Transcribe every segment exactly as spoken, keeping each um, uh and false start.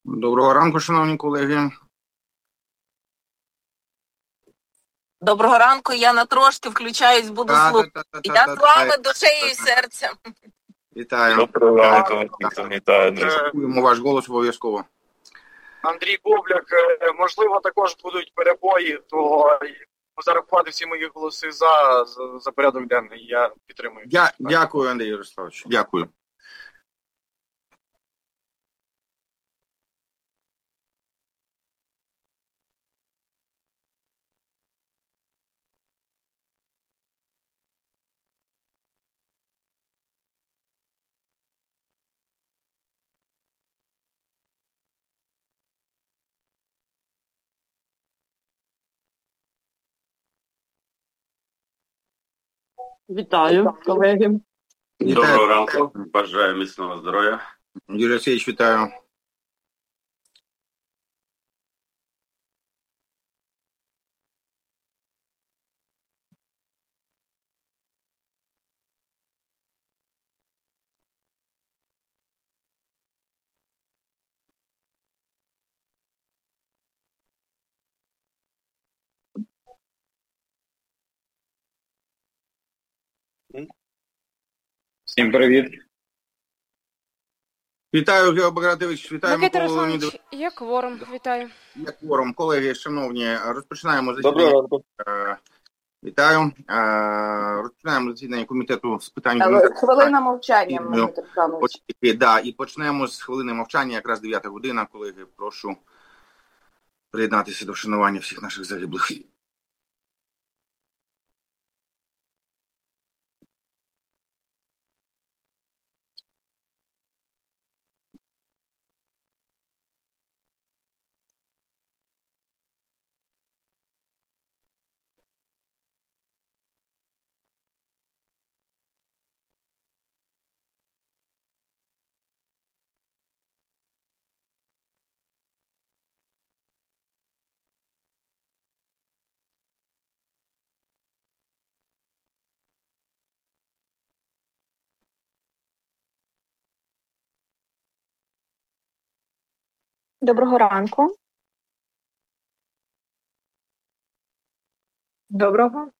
Доброго ранку, шановні колеги. Доброго ранку, я на трошки включаюсь, буду слухати. Я з вами душею і серцем. Вітаю. Доброго ранку, вітаю. Чуємо ваш голос обов'язково. Андрій Бобляк, можливо, також будуть перебої, то зарахувати всі мої голоси за, за, за порядок денний. Я підтримую. Я, дякую, Андрій Ярославович. Дякую. Вітаю, колеги. Доброго ранку. Бажаю міцного здоров'я. Юрій Олексійович, вітаю. Всім привіт. Вітаю, Гео Багратович. Вітаю, Микита Микола Русланович, Леонідович. є кворум. Вітаю. Є кворум. Колеги, шановні, розпочинаємо засідання. Доброго ранку. Е, Вітаю. Е, Розпочинаємо засідання комітету з питань... Але хвилина мовчання, І, Микита Русланович. І, да, і почнемо з хвилини мовчання, якраз дев'ята година. Колеги, прошу приєднатися до вшанування всіх наших загиблих. Доброго ранку. Доброго.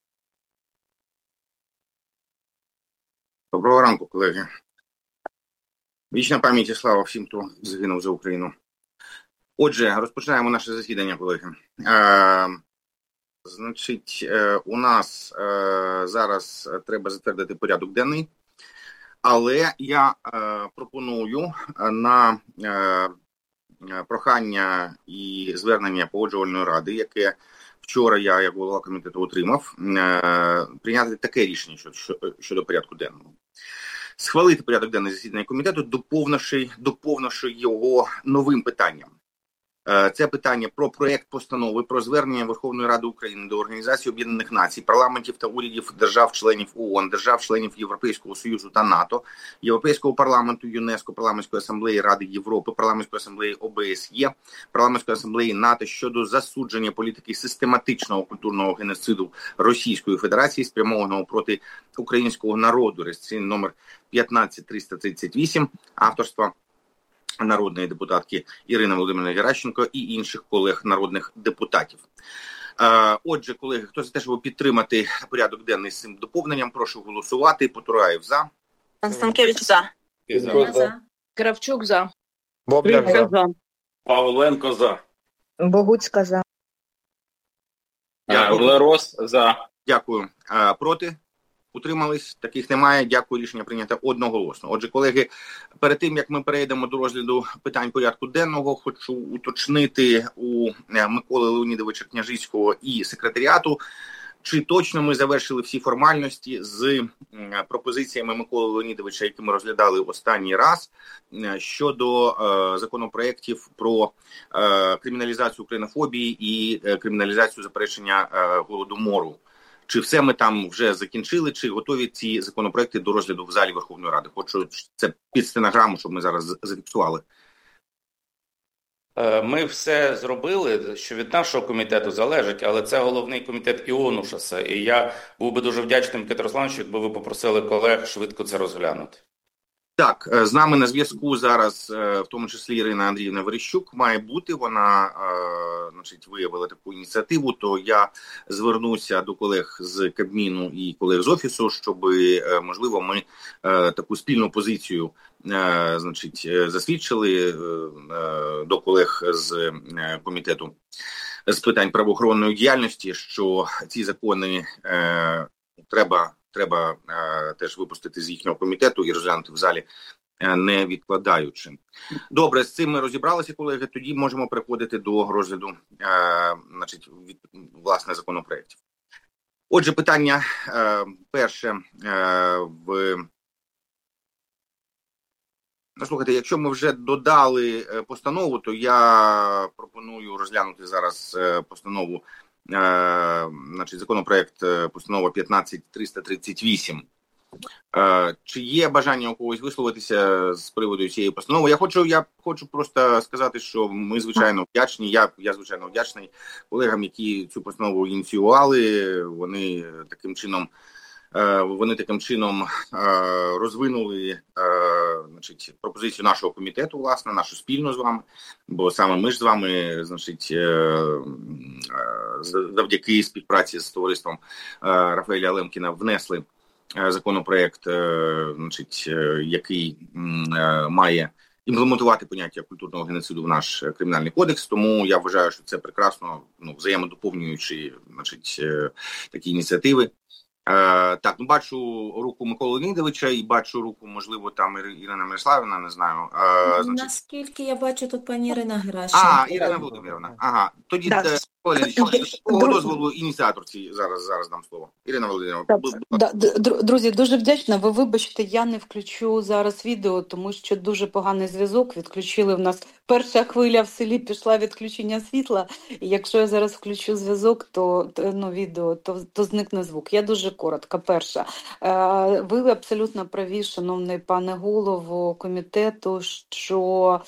Доброго ранку, колеги. Вічна пам'ять і слава всім, хто загинув за Україну. Отже, розпочинаємо наше засідання, колеги. Е, значить, е, у нас е, зараз треба затвердити порядок денний, але я е, пропоную на е, прохання і звернення Погоджувальної ради, яке вчора я, як голова комітету, отримав, е, прийняти таке рішення щодо, щодо порядку денного. Схвалити порядок денний засідання комітету, доповнивши, доповнивши його новим питанням. Це питання про проєкт постанови про звернення Верховної Ради України до Організації Об'єднаних Націй, парламентів та урядів держав-членів ООН, держав-членів Європейського Союзу та НАТО, Європейського парламенту, ЮНЕСКО, Парламентської асамблеї Ради Європи, Парламентської асамблеї ОБСЄ, Парламентської асамблеї НАТО щодо засудження політики систематичного культурного геноциду Російської Федерації, спрямованого проти українського народу, реєстраційний номер п'ятнадцять триста тридцять вісім, авторства народної депутатки Ірини Володимирівни Геращенко і інших колег народних депутатів. Отже, колеги, хто за те, щоб підтримати порядок денний з цим доповненням, прошу голосувати. Потураєв за. Констанкевич за. За. Кравчук за. Бобляк за. за. Павленко за. Богуцька за. Лерос за. Дякую. Проти? Утримались? Таких немає. Дякую. Рішення прийнято одноголосно. Отже, колеги, перед тим, як ми перейдемо до розгляду питань порядку денного, хочу уточнити у Миколи Леонідовича Княжицького і секретаріату, чи точно ми завершили всі формальності з пропозиціями Миколи Леонідовича, які ми розглядали останній раз, щодо е, законопроєктів про е, криміналізацію українофобії і е, криміналізацію заперечення е, голодомору. Чи все ми там вже закінчили, чи готові ці законопроекти до розгляду в залі Верховної Ради? Хочу це під стенограму, щоб ми зараз зафіксували. Ми все зробили, що від нашого комітету залежить, але це головний комітет Іонушаса. І я був би дуже вдячним, Микита Русланович, якби ви попросили колег швидко це розглянути. Так, з нами на зв'язку зараз, в тому числі Ірина Андріївна Верещук, має бути. Вона, значить, виявила таку ініціативу, то я звернуся до колег з Кабміну і колег з Офісу, щоб, можливо, ми таку спільну позицію, значить, засвідчили до колег з комітету з питань правоохоронної діяльності, що ці закони треба Треба е, теж випустити з їхнього комітету і розглянути в залі, е, не відкладаючи. Добре, з цим ми розібралися, колеги. Тоді можемо переходити до розгляду, е, значить, від, власне, законопроєктів. Отже, питання е, перше е, в... Ну, слухайте, якщо ми вже додали постанову, то я пропоную розглянути зараз постанову, Е, значить, законопроект постанова п'ятнадцять триста тридцять вісім. Е, чи є бажання у когось висловитися з приводу цієї постанови? Я хочу, я хочу просто сказати, що ми, звичайно, вдячні, я, я звичайно вдячний колегам, які цю постанову ініціювали. Вони таким чином Вони таким чином розвинули, значить, пропозицію нашого комітету, власне, нашу спільну з вами, бо саме ми ж з вами, значить, завдяки співпраці з товариством Рафаеля Лемкіна внесли законопроект, значить, який має імплементувати поняття культурного геноциду в наш кримінальний кодекс. Тому я вважаю, що це прекрасно, ну, взаємодоповнюючі, значить, такі ініціативи. Е, так, ну, бачу руку Миколи Леонідовича і бачу руку, можливо, там Ірина Мирославівна, не знаю. Е, значить... Наскільки я бачу, тут пані Ірина Геращенко. А, Ірина Володимирівна. Ага, тоді, да. По дозволу ініціаторці зараз, зараз дам слово. Ірина Володимирівна. Да, друзі, дуже вдячна. Ви вибачте, я не включу зараз відео, тому що дуже поганий зв'язок. Відключили в нас перша хвиля в селі, пішла відключення світла. І якщо я зараз включу зв'язок, то, ну, відео, то, то зникне звук. Я дуже коротко. Перша. Ви абсолютно праві, шановний пане голово комітету, що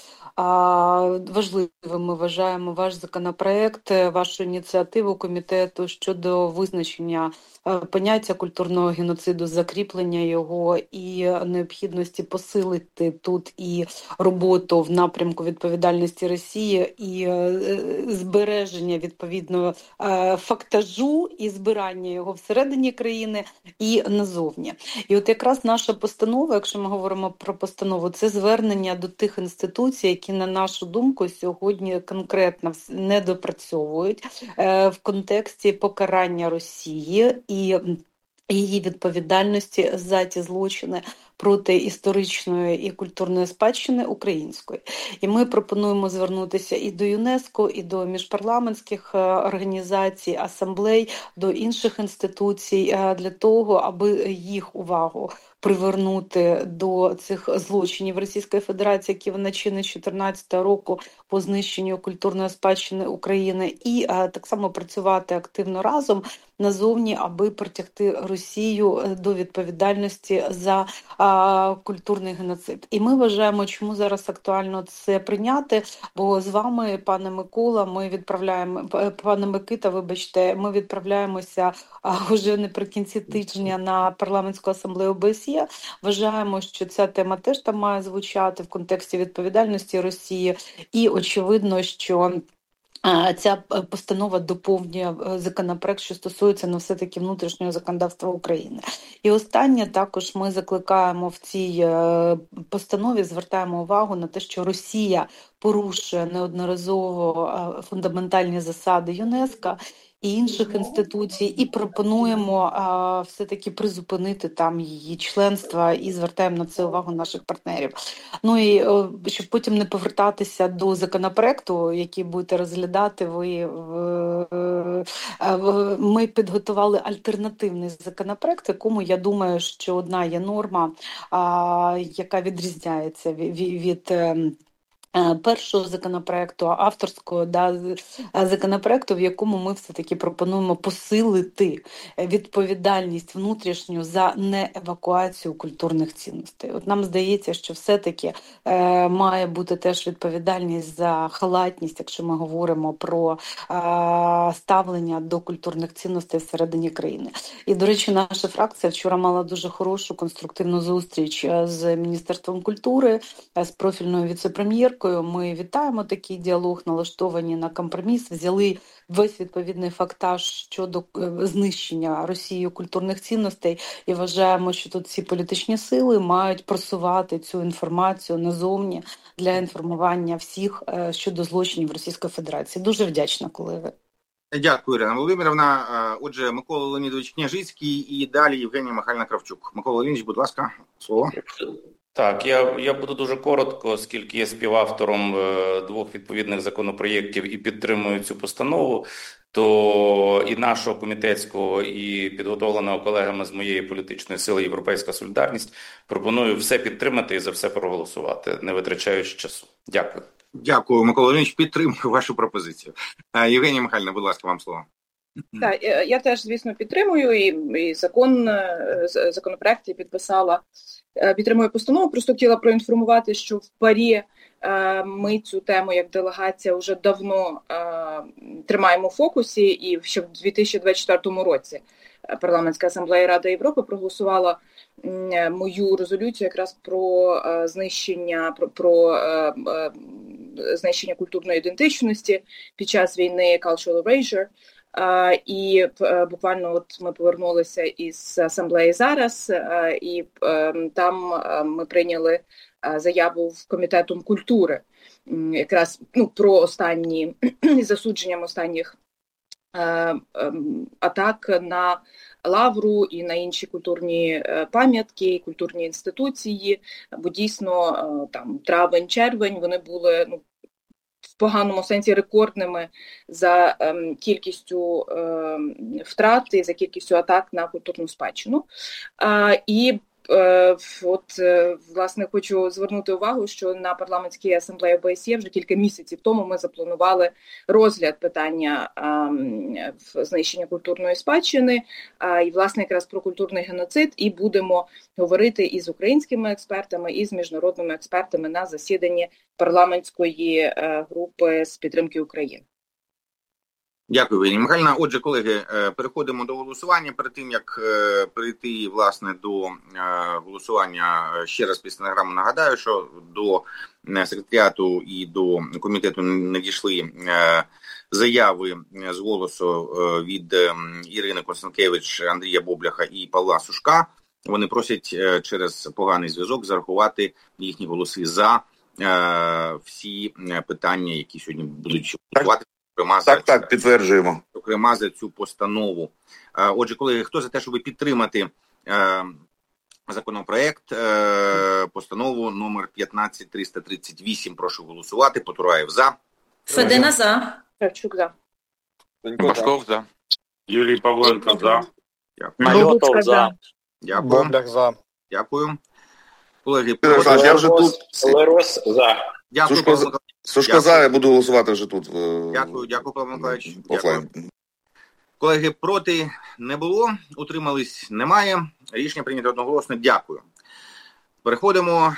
важливим ми вважаємо ваш законопроект, вашу ініціативу комітету щодо визначення поняття культурного геноциду, закріплення його і необхідності посилити тут і роботу в напрямку відповідальності Росії, і збереження відповідного фактажу і збирання його всередині країни і назовні. І от якраз наша постанова, якщо ми говоримо про постанову, це звернення до тих інституцій, які, на нашу думку, сьогодні конкретно не допрацьовують в контексті покарання Росії і її відповідальності за ті злочини проти історичної і культурної спадщини української. І ми пропонуємо звернутися і до ЮНЕСКО, і до міжпарламентських організацій, асамблей, до інших інституцій для того, аби їх увагу привернути до цих злочинів Російської Федерації, які вона чинить з чотирнадцятого року по знищенню культурної спадщини України, і а, так само працювати активно разом назовні, аби притягти Росію до відповідальності за а, культурний геноцид. І ми вважаємо, чому зараз актуально це прийняти, бо з вами, пане Микола, ми відправляємо, пане Микита, вибачте, ми відправляємося а, вже наприкінці тижня на парламентську асамблею ОБСЄ. Вважаємо, що ця тема теж там має звучати в контексті відповідальності Росії, і очевидно, що ця постанова доповнює законопроект, що стосується, ну, все-таки внутрішнього законодавства України. І останнє, також ми закликаємо в цій постанові, звертаємо увагу на те, що Росія порушує неодноразово фундаментальні засади ЮНЕСКО і інших інституцій, і пропонуємо а, все-таки призупинити там її членство, і звертаємо на це увагу наших партнерів. Ну і о, щоб потім не повертатися до законопроекту, який будете розглядати, ви, в, в, ми підготували альтернативний законопроект, якому, я думаю, що одна є норма, а, яка відрізняється від, від першого законопроекту, авторського да, законопроекту, в якому ми все-таки пропонуємо посилити відповідальність внутрішню за неевакуацію культурних цінностей. От нам здається, що все-таки е, має бути теж відповідальність за халатність, якщо ми говоримо про е, ставлення до культурних цінностей всередині країни. І, до речі, наша фракція вчора мала дуже хорошу конструктивну зустріч з Міністерством культури, з профільною віце-прем'єркою. Ми вітаємо такий діалог, налаштовані на компроміс, взяли весь відповідний фактаж щодо знищення Росією культурних цінностей і вважаємо, що тут всі політичні сили мають просувати цю інформацію назовні для інформування всіх щодо злочинів Російської Федерації. Дуже вдячна, колеги. Дякую, Ірина Володимирівна. Отже, Микола Леонідович Княжицький і далі Євгенія Михайлівна Кравчук. Микола Леонідович, будь ласка, слово. Так, я, я буду дуже коротко, оскільки є співавтором е, двох відповідних законопроєктів і підтримую цю постанову, то і нашого комітетського, і підготовленого колегами з моєї політичної сили «Європейська солідарність» пропоную все підтримати і за все проголосувати, не витрачаючи часу. Дякую. Дякую, Микола Леонідович, підтримую вашу пропозицію. Євгенія Михайлівна, будь ласка, вам слово. Так, я теж, звісно, підтримую і, і закон, законопроект я підписала, підтримую постанову. Просто хотіла проінформувати, що в ПАРі ми цю тему як делегація вже давно тримаємо в фокусі, і ще в дві тисячі двадцять четвертому році Парламентська асамблея Ради Європи проголосувала мою резолюцію якраз про знищення, про, про знищення культурної ідентичності під час війни Cultural Erasure. Uh, і uh, буквально от ми повернулися із асамблеї зараз, uh, і uh, там uh, ми прийняли uh, заяву в Комітетом культури, um, якраз ну, про останні засудженням останніх uh, um, атак на Лавру і на інші культурні uh, пам'ятки, культурні інституції, бо дійсно uh, там травень-червень вони були ну, в поганому сенсі рекордними за ем, кількістю ем, втрат і за кількістю атак на культурну спадщину. А, і е, от, е, власне, хочу звернути увагу, що на парламентській асамблеї О Б С Є вже кілька місяців тому ми запланували розгляд питання ем, знищення культурної спадщини, а, і, власне, якраз про культурний геноцид, і будемо говорити і з українськими експертами, і з міжнародними експертами на засіданні парламентської е, групи з підтримки України. Дякую, Євгенія Михайлівна. Отже, колеги, переходимо до голосування. Перед тим, як перейти, власне, до голосування, ще раз під стенограму нагадаю, що до секретаріату і до комітету надійшли заяви з голосу від Ірини Констанкевич, Андрія Бобляха і Павла Сушка. Вони просять через поганий зв'язок зарахувати їхні голоси за всі питання, які сьогодні будуть голосувати. Так, так, так, підтверджуємо. Зокрема, за цю постанову. Отже, колеги, хто за те, щоб підтримати е, законопроект, е, постанову номер п'ятнадцять триста тридцять вісім, прошу голосувати. Потураєв за. Федина за. Кравчук за. Башков за. Юрій Павленко за. Дякую. за. Дякую. Бобляк за. Дякую. Колеги, Я вже тут. Лерос за. Дякую, Сушко, Павло. Сушко за, я буду голосувати вже тут. Дякую, дякую, Павло Миколаївич. Офлайн. Колеги, проти не було, утримались немає. Рішення прийнято одноголосно. Дякую. Переходимо.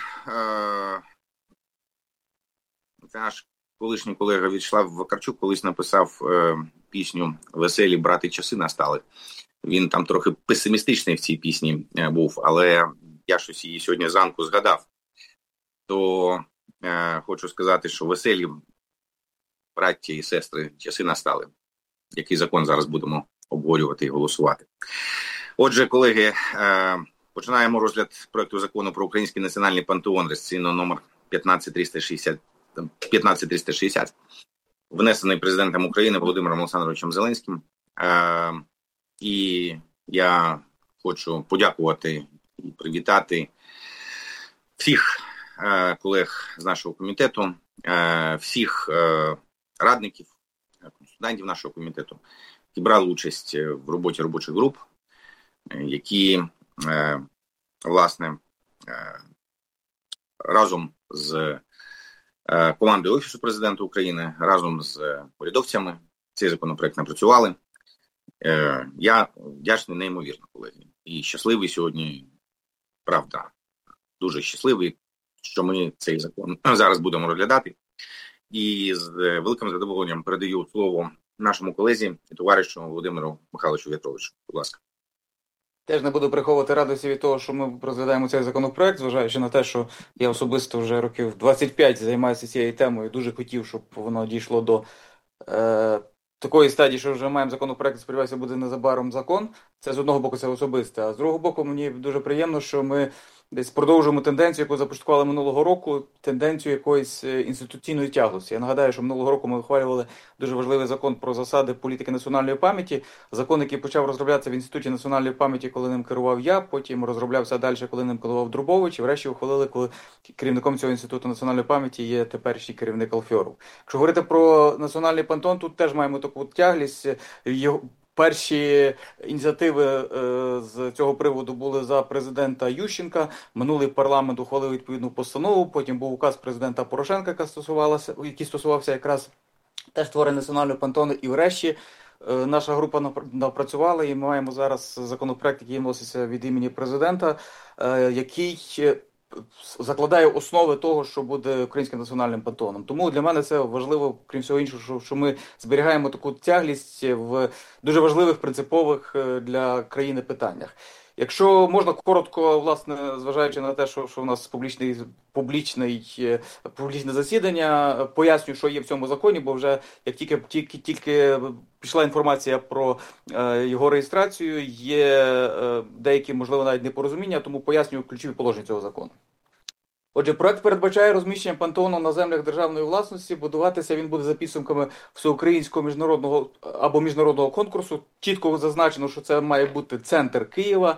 Це наш колишній колега В'ячеслав Вакарчук колись написав пісню «Веселі брати часи настали». Він там трохи песимістичний в цій пісні був, але я щось її сьогодні зранку згадав. То е, хочу сказати, що веселі браття і сестри часи настали. Який закон зараз будемо обговорювати і голосувати. Отже, колеги, е, починаємо розгляд проекту закону про Український національний пантеон, реєстраційний номер п'ятнадцять триста шістдесят, п'ятнадцять триста шістдесят, внесений президентом України Володимиром Олександровичем Зеленським. Е, і я хочу подякувати і привітати всіх е, колег з нашого комітету, е, всіх е, радників, консультантів нашого комітету, які брали участь в роботі робочих груп, які, е, власне, е, разом з командою Офісу Президента України разом з урядовцями цей законопроект напрацювали. Я вдячний неймовірно, колеги. І щасливий сьогодні, правда, дуже щасливий, що ми цей закон зараз будемо розглядати. І з великим задоволенням передаю слово нашому колезі і товаришу Володимиру Михайловичу В'ятровичу. Будь ласка. Теж не буду приховувати радості від того, що ми розглядаємо цей законопроект, зважаючи на те, що я особисто вже років двадцять п'ять займаюся цією темою, дуже хотів, щоб воно дійшло до е, такої стадії, що вже маємо законопроект, сподіваюся, буде незабаром закон. Це з одного боку це особисте, а з другого боку мені дуже приємно, що ми десь продовжуємо тенденцію, яку започаткували минулого року, тенденцію якоїсь інституційної тяглості. Я нагадаю, що минулого року ми ухвалювали дуже важливий закон про засади політики національної пам'яті. Закон, який почав розроблятися в Інституті національної пам'яті, коли ним керував я, потім розроблявся далі, коли ним керував Друбович, і врешті ухвалили, коли керівником цього Інституту національної пам'яті є теперішній керівник Алфьоров. Якщо говорити про національний пантеон, тут теж маємо таку тяглість. Його перші ініціативи е, з цього приводу були за президента Ющенка. Минулий парламент ухвалив відповідну постанову, потім був указ президента Порошенка, яка стосувалася, який стосувався якраз теж створення національного пантеону. І врешті е, наша група напрацювала, і ми маємо зараз законопроект, який вноситься від імені президента, е, який закладає основи того, що буде українським національним пантеоном. Тому для мене це важливо, крім всього іншого, що, що ми зберігаємо таку тяглість в дуже важливих, принципових для країни питаннях. Якщо можна коротко, власне, зважаючи на те, що, що у нас публічний, публічний, публічне засідання, поясню, що є в цьому законі, бо вже як тільки, тільки, тільки пішла інформація про е, його реєстрацію, є е, деякі, можливо, навіть непорозуміння, тому пояснюю ключові положення цього закону. Отже, проект передбачає розміщення пантеону на землях державної власності. Будуватися він буде за підсумками всеукраїнського міжнародного або міжнародного конкурсу. Чітко зазначено, що це має бути центр Києва.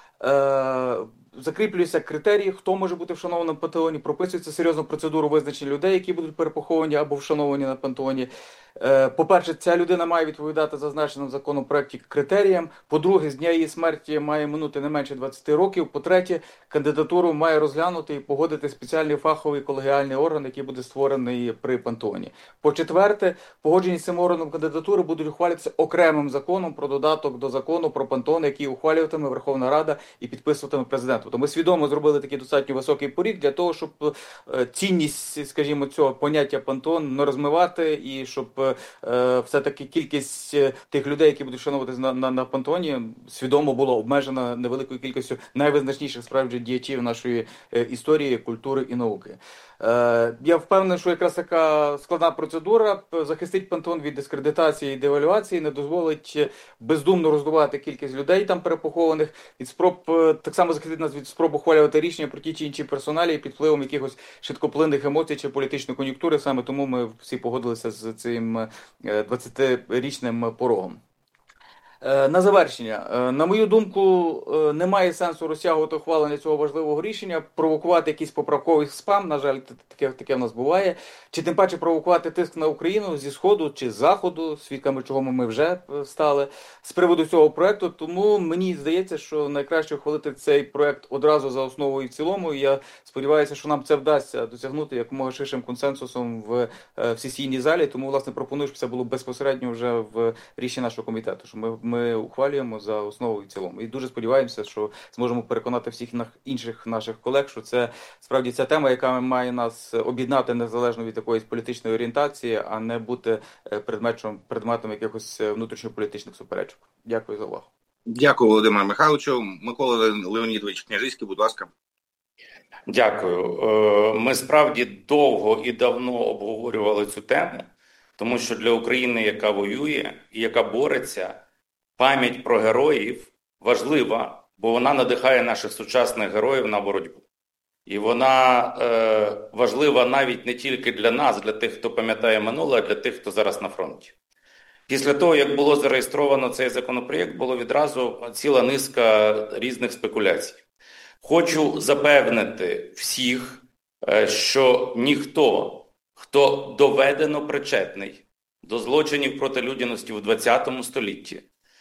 Е- Закріплюються критерії, хто може бути вшанованим в пантеоні, прописується серйозну процедуру визначення людей, які будуть перепоховані або вшановані на пантеоні. По-перше, ця людина має відповідати зазначеним в законопроекті критеріям. По-друге, з дня її смерті має минути не менше двадцять років. По-третє, кандидатуру має розглянути і погодити спеціальний фаховий колегіальний орган, який буде створений при пантеоні. По-четверте, погоджені з цим органом кандидатури будуть ухвалюватися окремим законом про додаток до закону про пантеон, який ухвалюватиме Верховна Рада і підписуватиме президент. Тобто ми свідомо зробили такий достатньо високий поріг для того, щоб цінність, скажімо, цього поняття пантеон не розмивати і щоб е, все-таки кількість тих людей, які будуть вшановуватися на, на, на пантеоні, свідомо була обмежена невеликою кількістю найвизначніших справді діячів нашої е, історії, культури і науки. Е, я впевнений, що якраз така складна процедура захистить пантеон від дискредитації і девальвації, не дозволить бездумно роздувати кількість людей там перепохованих, від спроб, так само захистить нас від спроб ухвалювати рішення про ті чи інші персоналі під впливом якихось швидкоплинних емоцій чи політичної кон'юнктури. Саме тому ми всі погодилися з цим двадцятирічним порогом. На завершення, на мою думку, немає сенсу розтягувати ухвалення цього важливого рішення, провокувати якийсь поправковий спам, на жаль, таке, таке в нас буває, чи тим паче провокувати тиск на Україну зі Сходу чи з Заходу, свідками чого ми вже стали, з приводу цього проекту. Тому мені здається, що найкраще ухвалити цей проект одразу за основу і в цілому, і я сподіваюся, що нам це вдасться досягнути якомога ширшим консенсусом в, в сесійній залі, тому, власне, пропоную, щоб це було безпосередньо вже в рішенні нашого комітету, що ми Ми ухвалюємо за основу і в цілому. І дуже сподіваємося, що зможемо переконати всіх інших наших колег, що це справді ця тема, яка має нас об'єднати незалежно від якоїсь політичної орієнтації, а не бути предметом, предметом якихось внутрішньополітичних суперечок. Дякую за увагу. Дякую, Володимир Михайловичу. Микола Леонідович Княжицький, будь ласка. Дякую. Ми справді довго і давно обговорювали цю тему, тому що для України, яка воює і яка бореться, пам'ять про героїв важлива, бо вона надихає наших сучасних героїв на боротьбу. І вона е, важлива навіть не тільки для нас, для тих, хто пам'ятає минуле, а для тих, хто зараз на фронті. Після того, як було зареєстровано цей законопроєкт, було відразу ціла низка різних спекуляцій. Хочу запевнити всіх, е, що ніхто, хто доведено причетний до злочинів проти людяності в ХХ столітті,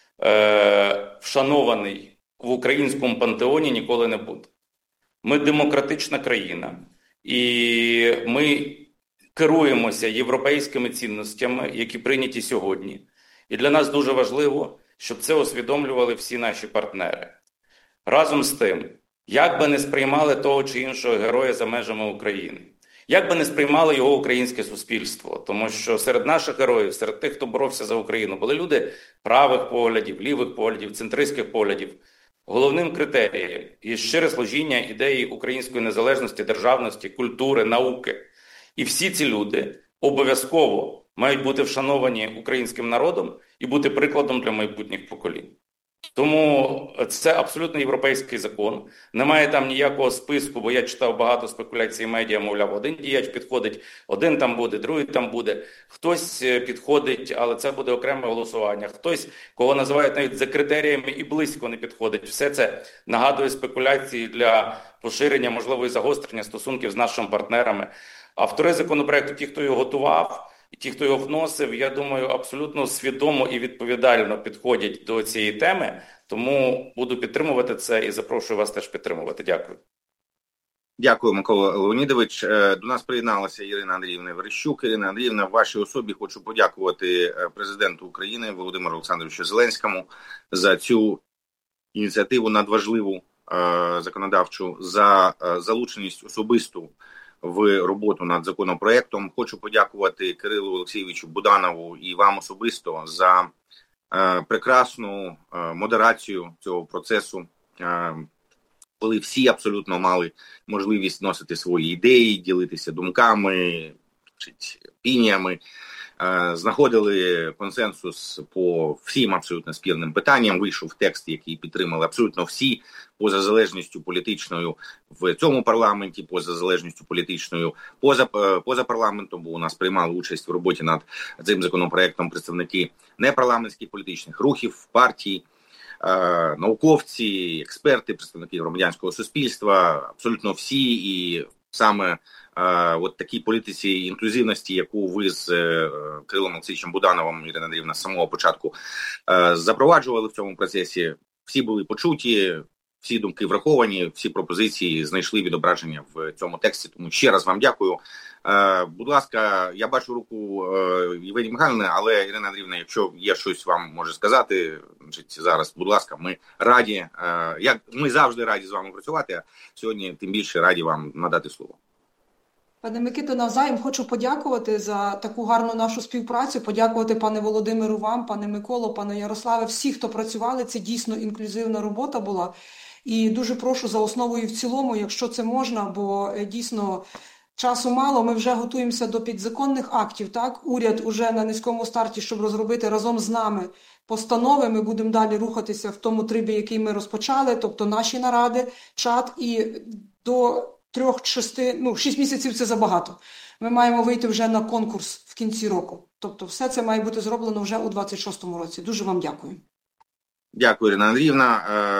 Е, вшанований в українському пантеоні, ніколи не буде. Ми демократична країна, і ми керуємося європейськими цінностями, які прийняті сьогодні. І для нас дуже важливо, щоб це усвідомлювали всі наші партнери. Разом з тим, як би не сприймали того чи іншого героя за межами України, як би не сприймало його українське суспільство, тому що серед наших героїв, серед тих, хто боровся за Україну, були люди правих поглядів, лівих поглядів, центристських поглядів. Головним критерієм є щире служіння ідеї української незалежності, державності, культури, науки. І всі ці люди обов'язково мають бути вшановані українським народом і бути прикладом для майбутніх поколінь. Тому це абсолютно європейський закон. Немає там ніякого списку, бо я читав багато спекуляцій медіа, мовляв, один діяч підходить, один там буде, другий там буде. Хтось підходить, але це буде окреме голосування. Хтось, кого називають навіть за критеріями і близько не підходить. Все це нагадує спекуляції для поширення, можливо, і загострення стосунків з нашими партнерами. Автори законопроекту, ті, хто його готував, і ті, хто його вносив, я думаю, абсолютно свідомо і відповідально підходять до цієї теми, тому буду підтримувати це і запрошую вас теж підтримувати. Дякую. Дякую, Микола Леонідович. До нас приєдналася Ірина Андріївна Верещук. Ірина Андріївна, в вашій особі хочу подякувати президенту України Володимиру Олександровичу Зеленському за цю ініціативу надважливу законодавчу, за залученість особисту в роботу над законопроектом. Хочу подякувати Кирилу Олексійовичу Буданову і вам особисто за е, прекрасну е, модерацію цього процесу, е, коли всі абсолютно мали можливість носити свої ідеї, ділитися думками, опініями, е, знаходили консенсус по всім абсолютно спірним питанням. Вийшов текст, який підтримали абсолютно всі, поза залежністю політичною в цьому парламенті, поза залежністю політичною поза, поза парламентом, бо у нас приймали участь в роботі над цим законопроектом представники непарламентських політичних рухів, партій, е, науковці, експерти, представники громадянського суспільства, абсолютно всі. І саме е, от такій політиці інклюзивності, яку ви з е, Кирилом Олексійовичем Будановим, Ірина Андріївна, з самого початку е, запроваджували в цьому процесі, всі були почуті, всі думки враховані, всі пропозиції знайшли відображення в цьому тексті. Тому ще раз вам дякую. Е, будь ласка, я бачу руку е, Євгенії Михайлівни, але, Ірина Андріївна, якщо є щось вам може сказати, значить, зараз, будь ласка, ми раді, е, як ми завжди раді з вами працювати, а сьогодні тим більше раді вам надати слово. Пане Микито, навзаєм хочу подякувати за таку гарну нашу співпрацю, подякувати пане Володимиру вам, пане Миколо, пане Ярославе, всі, хто працювали, це дійсно інклюзивна робота була. І дуже прошу за основу і в цілому, якщо це можна, бо дійсно часу мало, ми вже готуємося до підзаконних актів, так? Уряд уже на низькому старті, щоб розробити разом з нами постанови, ми будемо далі рухатися в тому трибі, який ми розпочали, тобто наші наради, чат, і до трьох-шести, ну, шість місяців це забагато. Ми маємо вийти вже на конкурс в кінці року. Тобто все це має бути зроблено вже у двадцять шостому році. Дуже вам дякую. Дякую, Ірина Андріївна.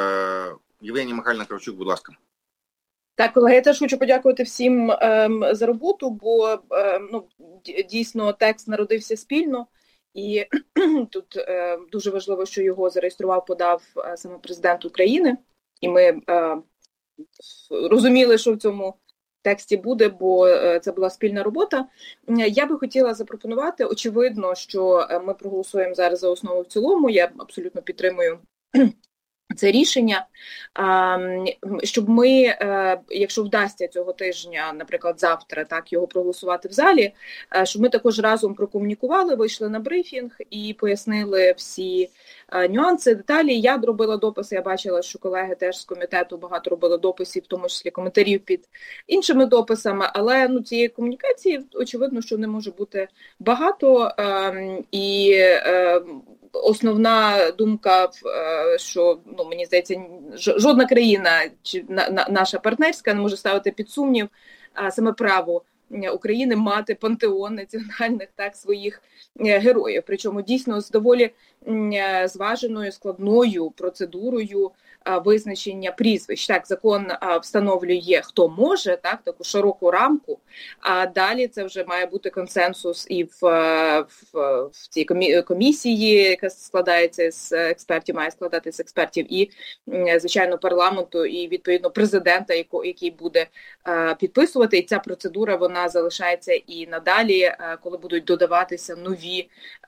Е, Євгенія Михайлівна Кравчук, будь ласка. Так, колеги, я теж хочу подякувати всім ем, за роботу, бо ем, ну, дійсно текст народився спільно. І тут е, дуже важливо, що його зареєстрував, подав е, саме президент України. І ми е, розуміли, що в цьому тексті буде, бо е, це була спільна робота. Я би хотіла запропонувати, очевидно, що ми проголосуємо зараз за основу в цілому. Я абсолютно підтримую це рішення, щоб ми, якщо вдасться цього тижня, наприклад, завтра, так, його проголосувати в залі, щоб ми також разом прокомунікували, вийшли на брифінг і пояснили всі нюанси, деталі. Я робила дописи, я бачила, що колеги теж з комітету багато робили дописів, в тому числі коментарів під іншими дописами, але ну, цієї комунікації, очевидно, що не може бути багато, і основна думка, що, ну, мені здається, жодна країна, чи на, на, наша партнерська, не може ставити під сумнів а, саме право України мати пантеон національних, так, своїх героїв. Причому дійсно з доволі зваженою, складною процедурою визначення прізвищ. Так, закон встановлює, хто може, так, таку широку рамку, а далі це вже має бути консенсус і в, в, в цій комісії, яка складається з експертів, має складатися з експертів, і, звичайно, парламенту, і, відповідно, президента, який буде підписувати. І ця процедура, вона залишається і надалі, коли будуть додаватися нові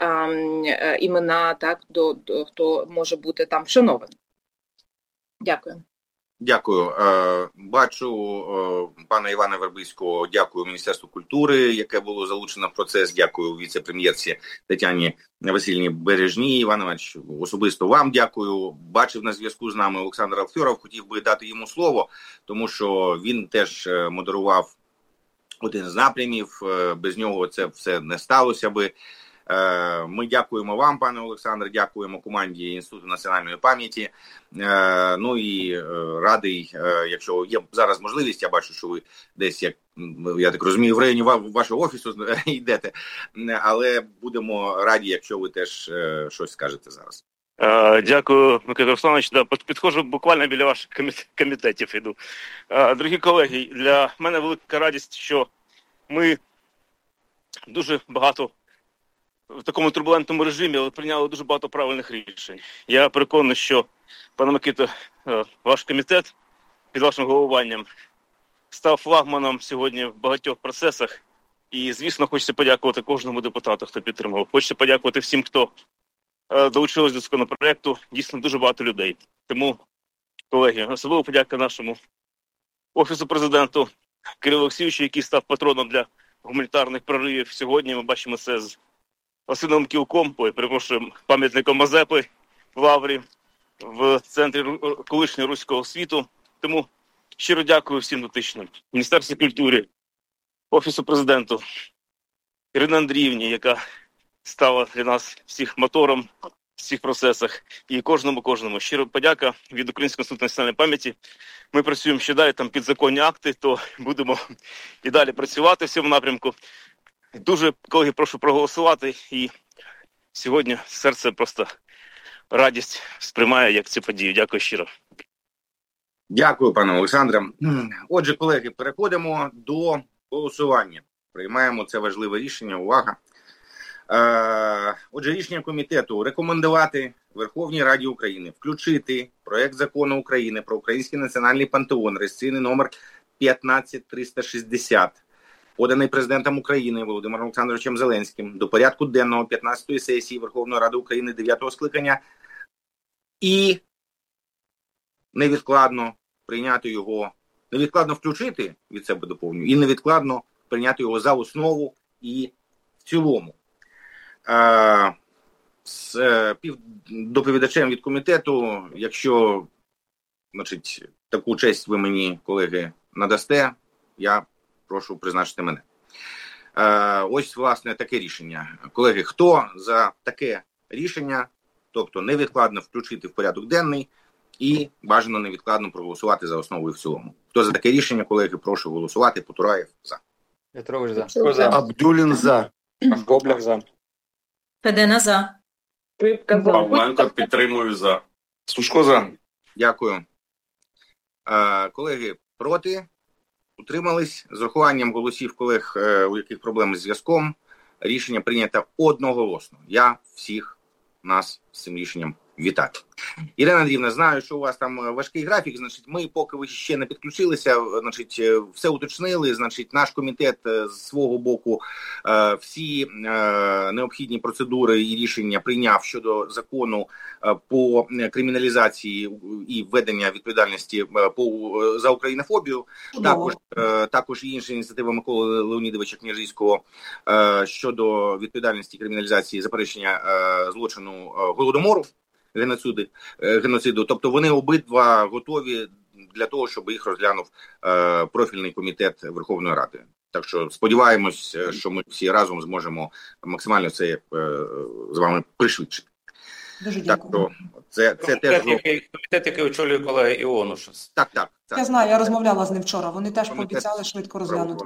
імена, так, до, до хто може бути там вшанований. Дякую. Дякую. Бачу пана Івана Вербицького, дякую Міністерству культури, яке було залучено в процес, дякую віце-прем'єрці Тетяні Васильівні Бережній. Іван Іванович, особисто вам дякую. Бачив на зв'язку з нами Олександр Алфьоров, хотів би дати йому слово, тому що він теж модерував один з напрямів, без нього це все не сталося би. Ми дякуємо вам, пане Олександр, дякуємо команді Інституту національної пам'яті. Ну і радий, якщо є зараз можливість, я бачу, що ви десь, як я так розумію, в районі вашого офісу йдете, але будемо раді, якщо ви теж щось скажете зараз. Дякую, Микита Русланович. Да, підходжу буквально біля ваших комітетів іду. Дорогі колеги, для мене велика радість, що ми дуже багато в такому турбулентному режимі, але прийняли дуже багато правильних рішень. Я переконаний, що, пане Микито, ваш комітет під вашим головуванням став флагманом сьогодні в багатьох процесах. І, звісно, хочеться подякувати кожному депутату, хто підтримав. Хочеться подякувати всім, хто долучились до законопроекту. Дійсно, дуже багато людей. Тому, колеги, особливо подяка нашому Офісу президенту Кирилу Олексійовичу, який став патроном для гуманітарних проривів. Сьогодні ми бачимо це з Василем Кілком, перепрошую, пам'ятником Мазепи в Лаврі, в центрі колишнього руського світу. Тому щиро дякую всім дотичним. Міністерству культури, Офісу президенту, Ірині Андріївні, яка стала для нас всіх мотором в цих процесах. І кожному-кожному. Щиро подяка від Українського інституту національної пам'яті. Ми працюємо ще далі, там підзаконні акти, то будемо і далі працювати в цьому напрямку. Дуже, колеги, прошу проголосувати, і сьогодні серце просто радість сприймає, як цю подію. Дякую щиро. Дякую, пане Олександре. Отже, колеги, переходимо до голосування. Приймаємо це важливе рішення. Увага. Отже, рішення комітету рекомендувати Верховній Раді України включити проект закону України про Український національний пантеон, реєстраційний номер п'ятнадцять триста шістдесят, поданий президентом України Володимиром Олександровичем Зеленським до порядку денного п'ятнадцятої сесії Верховної Ради України дев'ятого скликання і невідкладно прийняти його, невідкладно включити, від себе доповнюю, і невідкладно прийняти його за основу і в цілому. А, з пів доповідачем від комітету, якщо, значить, таку честь ви мені, колеги, надасте, я прошу призначити мене. Е, ось, власне, таке рішення. Колеги, хто за таке рішення, тобто невідкладно включити в порядок денний і бажано невідкладно проголосувати за основу і в цілому? Хто за таке рішення, колеги, прошу голосувати. Потураєв за. Петрович за. за. Абдулін за. Бобляк за. Федина за. Павленко підтримую за. Сушко за. Дякую. Е, колеги, проти? Утримались. З урахуванням голосів колег, е, у яких проблеми з зв'язком, рішення прийнято одноголосно. Я всіх нас з цим рішенням вітаю. Ірина Андріївна, знаю, що у вас там важкий графік, значить, ми, поки ви ще не підключилися, значить, все уточнили, значить, наш комітет з свого боку е, всі е, необхідні процедури і рішення прийняв щодо закону е, по криміналізації і введення відповідальності по, за українофобію. Також, е, також і інші ініціативи Миколи Леонідовича Княжицького е, щодо відповідальності криміналізації заперечення е, злочину е, Голодомору. Геноциди, геноциду. Тобто вони обидва готові для того, щоб їх розглянув е, профільний комітет Верховної Ради. Так що сподіваємось, що ми всі разом зможемо максимально це е, з вами пришвидшити. Дуже дякую. Так, це, це комітет, теж... який, комітет, який очолює колега Іонушас. Так, так, так. Я знаю, я розмовляла з ним вчора. Вони теж Комітет пообіцяли швидко розглянути.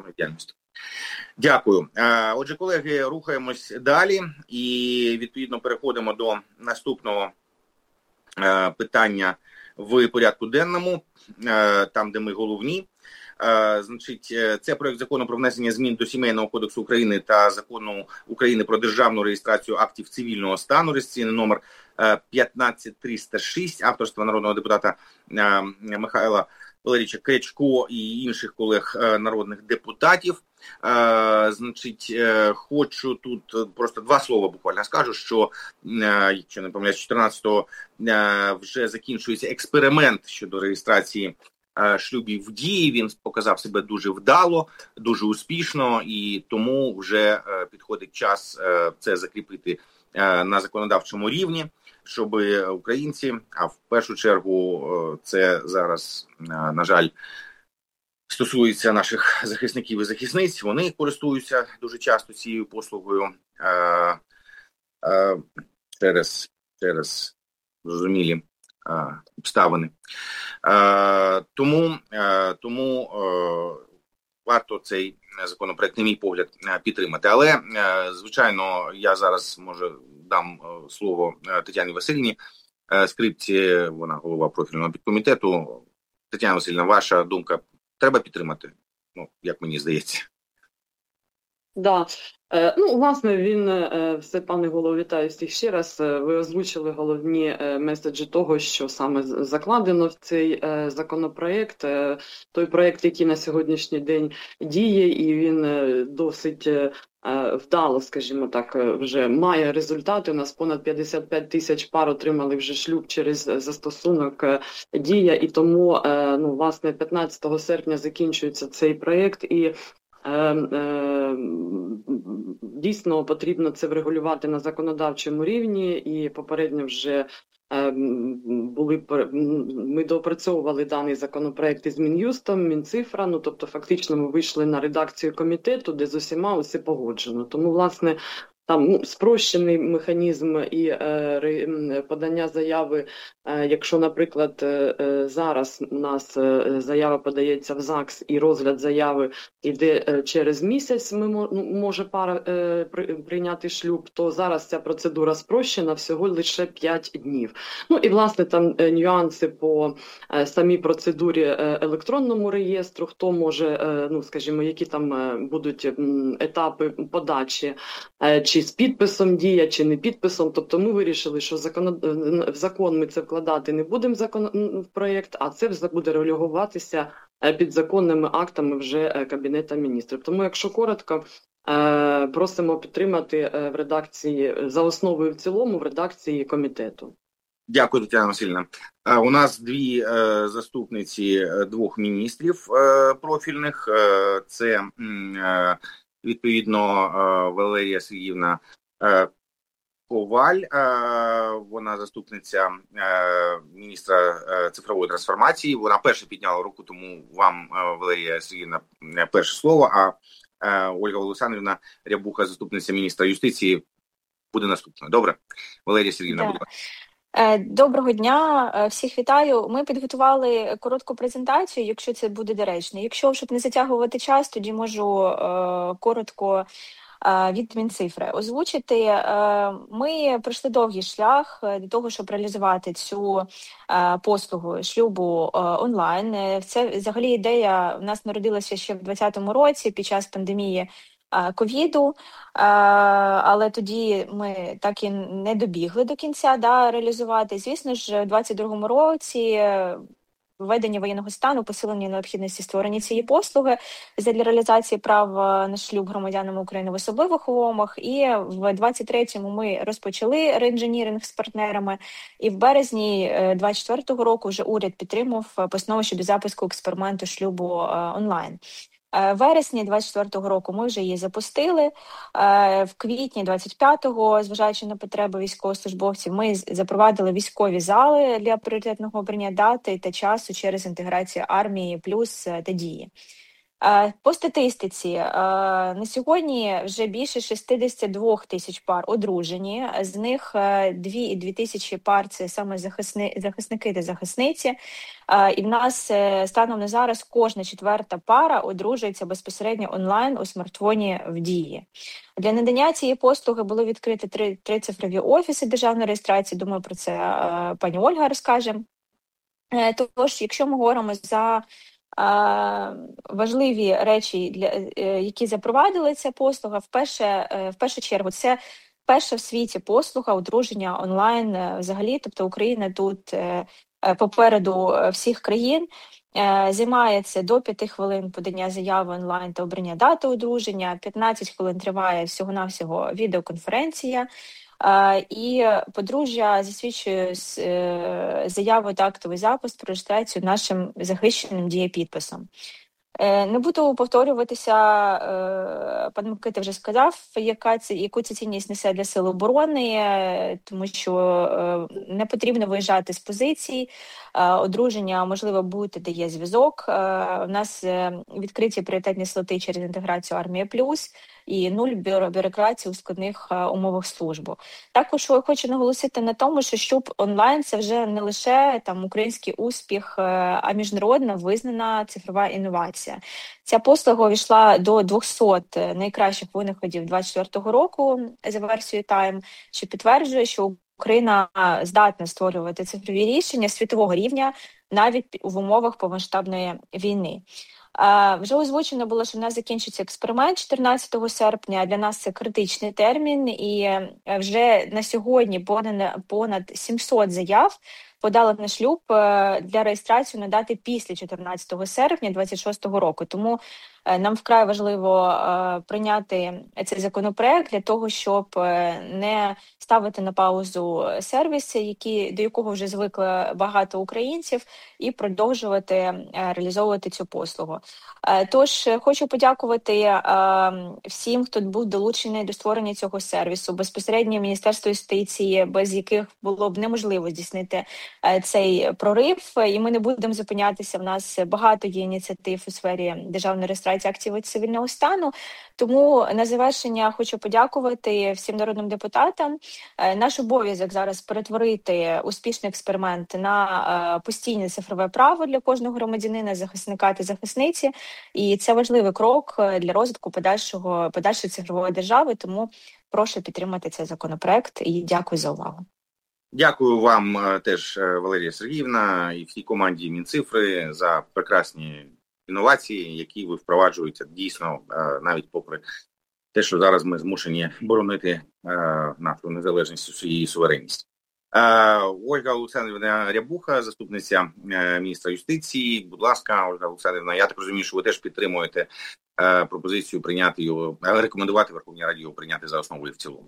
Дякую. Отже, колеги, рухаємось далі і відповідно переходимо до наступного питання в порядку денному, там, де ми головні. Значить, це проект закону про внесення змін до Сімейного кодексу України та закону України про державну реєстрацію актів цивільного стану, реєстраційний номер п'ятнадцять триста шість, авторства народного депутата Михайла Валерійовича Крячко і інших колег народних депутатів. Значить, хочу тут просто два слова буквально скажу, що, якщо не помиляюсь, чотирнадцятого вже закінчується експеримент щодо реєстрації шлюбів в дії. Він показав себе дуже вдало, дуже успішно, і тому вже підходить час це закріпити на законодавчому рівні, щоб українці, а в першу чергу це зараз, на жаль, стосується наших захисників і захисниць, вони користуються дуже часто цією послугою через, через зрозумілі обставини. Е, тому е, тому е, варто цей законопроект, на мій погляд, підтримати. Але, е, звичайно, я зараз, може, дам слово Тетяні Васильівні е, Скрипці, вона голова профільного підкомітету. Тетяна Васильівна, ваша думка, треба підтримати? Ну, як мені здається. Да. Е, ну, власне, він, е, все, пане голово, вітаю всіх ще раз. Е, ви озвучили головні е, меседжі того, що саме закладено в цей е, законопроект. Е, той проект, який на сьогоднішній день діє, і він е, досить е, вдало, скажімо так, вже має результати. У нас понад п'ятдесят п'ять тисяч пар отримали вже шлюб через застосунок «Дія», і тому, е, ну, власне, п'ятнадцятого серпня закінчується цей проект, і Е, е, дійсно потрібно це врегулювати на законодавчому рівні, і попередньо вже е, були ми доопрацьовували даний законопроект із Мін'юстом, Мінцифра, ну тобто фактично ми вийшли на редакцію комітету, де з усіма усе погоджено. Тому, власне, там, ну, спрощений механізм і е, подання заяви, е, якщо, наприклад, е, зараз у нас е, заява подається в ЗАГС і розгляд заяви йде е, через місяць, ми, ну, може пара е, при, прийняти шлюб, то зараз ця процедура спрощена всього лише п'ять днів. Ну і, власне, там е, нюанси по е, самій процедурі е, електронному реєстру, хто може, е, ну, скажімо, які там е, будуть е, етапи подачі, е, чи з підписом «Дія», чи не підписом. Тобто ми вирішили, що закон... в закон ми це вкладати не будемо закон... в проєкт, а це буде регулюватися підзаконними актами вже Кабінету Міністрів. Тому, якщо коротко, просимо підтримати в редакції за основу і в цілому в редакції комітету. Дякую, Тетяна Васильівна. У нас дві заступниці двох міністрів профільних. Це відповідно Валерія Сергіївна Коваль, вона заступниця міністра цифрової трансформації. Вона перша підняла руку, тому вам, Валерія Сергіївна, перше слово, а Ольга Олександрівна Рябуха, заступниця міністра юстиції, буде наступною. Добре? Валерія Сергіївна, будь ласка. Доброго дня, всіх вітаю. Ми підготували коротку презентацію, якщо це буде доречно. Якщо, щоб не затягувати час, тоді можу е, коротко е, від Мінцифри озвучити. Е, ми пройшли довгий шлях для того, щоб реалізувати цю е, послугу шлюбу е, онлайн. Це взагалі ідея в нас народилася ще в двадцятому році під час пандемії ковіду, але тоді ми так і не добігли до кінця, да, реалізувати. Звісно ж, у двадцять другому році введення воєнного стану, посилення необхідності створення цієї послуги для реалізації прав на шлюб громадянам України в особливих умовах. І в двадцять третьому ми розпочали реінженіринг з партнерами. І в березні двадцять четвертого року вже уряд підтримав постанову щодо запуску експерименту шлюбу онлайн. В вересні двадцять четвертого року ми вже її запустили. В квітні двадцять п'ятого, зважаючи на потреби військовослужбовців, ми запровадили військові зали для пріоритетного обрання дати та часу через інтеграцію армії плюс та дії. По статистиці, на сьогодні вже більше шістдесят два тисяч пар одружені, з них дві і дві тисячі пар – це саме захисни, захисники та захисниці. І в нас станом на зараз кожна четверта пара одружується безпосередньо онлайн у смартфоні в Дії. Для надання цієї послуги було відкрито три, три цифрові офіси державної реєстрації. Думаю, про це пані Ольга розкаже. Тож, якщо ми говоримо за важливі речі, для які запровадили ця послуга, в перше, в першу чергу, це перша в світі послуга одруження онлайн взагалі, тобто Україна тут попереду всіх країн. Займається до п'яти хвилин подання заяви онлайн та обрання дати одруження, п'ятнадцять хвилин триває всього-навсього відеоконференція, і подружжя засвідчує заяву та актовий запис про реєстрацію нашим захищеним дієпідписом. Не буду повторюватися, пан Микита вже сказав, яка це, яку це цінність несе для Сил оборони, тому що не потрібно виїжджати з позицій, одруження можливо бути, де є зв'язок. У нас відкриті пріоритетні слоти через інтеграцію Армія Плюс і нуль бюрократії у складних умовах служби. Також хочу наголосити на тому, що шлюб онлайн – це вже не лише там український успіх, а міжнародна визнана цифрова інновація. Ця послуга увійшла до двохсот найкращих винаходів двадцять четвертого року за версією Time, що підтверджує, що Україна здатна створювати цифрові рішення світового рівня навіть в умовах повномасштабної війни. Uh, вже озвучено було, що в нас закінчиться експеримент чотирнадцятого серпня. Для нас це критичний термін, і вже на сьогодні понад, понад сімсот заяв подали на шлюб для реєстрації надати після чотирнадцятого серпня двадцять шостого року. Тому нам вкрай важливо прийняти цей законопроект для того, щоб не ставити на паузу сервіси, які, до якого вже звикли багато українців, і продовжувати реалізовувати цю послугу. Тож хочу подякувати всім, хто був долучений до створення цього сервісу, безпосередньо Міністерству юстиції, без яких було б неможливо здійснити цей прорив, і ми не будемо зупинятися. В нас багато є ініціатив у сфері державної реєстрації актів цивільного стану. Тому на завершення хочу подякувати всім народним депутатам. Наш обов'язок зараз перетворити успішний експеримент на постійне цифрове право для кожного громадянина, захисника та захисниці. І це важливий крок для розвитку подальшого, подальшої цифрової держави. Тому прошу підтримати цей законопроект і дякую за увагу. Дякую вам теж, Валерія Сергіївна, і всій команді Мінцифри за прекрасні інновації, які ви впроваджуєте дійсно, навіть попри те, що зараз ми змушені боронити нашу незалежність і суверенність. Ольга Олександрівна Рябуха, заступниця міністра юстиції. Будь ласка, Ольга Олександрівна, я так розумію, що ви теж підтримуєте пропозицію прийняти його, рекомендувати Верховній Раді його прийняти за основу і в цілому.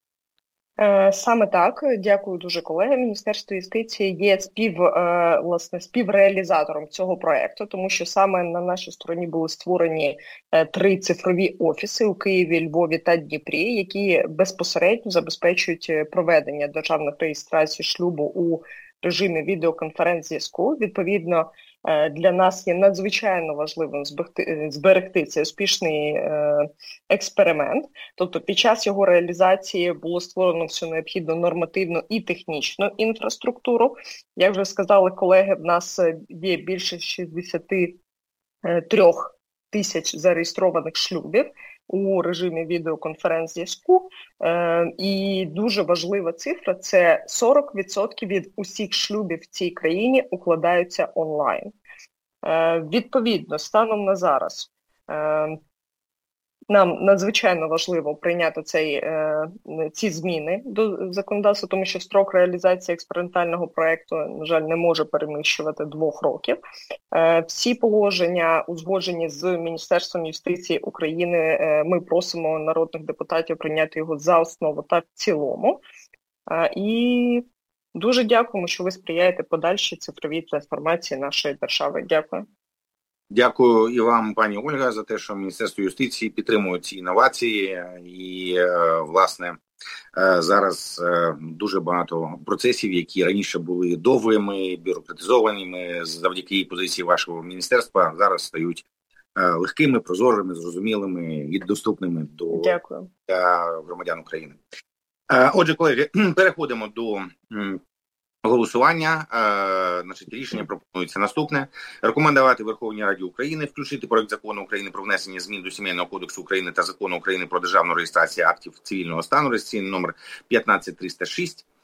Саме так. Дякую дуже, колеги. Міністерство юстиції є спів, власне, співреалізатором цього проекту, тому що саме на нашій стороні були створені три цифрові офіси у Києві, Львові та Дніпрі, які безпосередньо забезпечують проведення державної реєстрації шлюбу у режимі відеоконференц-зв'язку. Відповідно, для нас є надзвичайно важливим зберегти, зберегти цей успішний е, експеримент. Тобто під час його реалізації було створено всю необхідну нормативну і технічну інфраструктуру. Як вже сказали колеги, в нас є більше шістдесят три тисяч зареєстрованих шлюбів у режимі відеоконференц-зв'язку. Е, і дуже важлива цифра – це сорок відсотків від усіх шлюбів в цій країні укладаються онлайн. Е, відповідно, станом на зараз е, нам надзвичайно важливо прийняти цей, е, ці зміни до законодавства, тому що строк реалізації експериментального проєкту, на жаль, не може перевищувати двох років. Е, всі положення, узгоджені з Міністерством юстиції України, е, ми просимо народних депутатів прийняти його за основу та в цілому. Е, і дуже дякуємо, що ви сприяєте подальшій цифровій трансформації нашої держави. Дякую. Дякую і вам, пані Ольга, за те, що Міністерство юстиції підтримує ці інновації. І, власне, зараз дуже багато процесів, які раніше були довгими, бюрократизованими, завдяки позиції вашого міністерства, зараз стають легкими, прозорими, зрозумілими і доступними до Дякую. громадян України. Отже, колеги, переходимо до голосування. Е, значить, рішення пропонується наступне. Рекомендувати Верховній Раді України включити проект закону України про внесення змін до Сімейного кодексу України та закону України про державну реєстрацію актів цивільного стану, реєстраційний номер п'ятнадцять триста шість,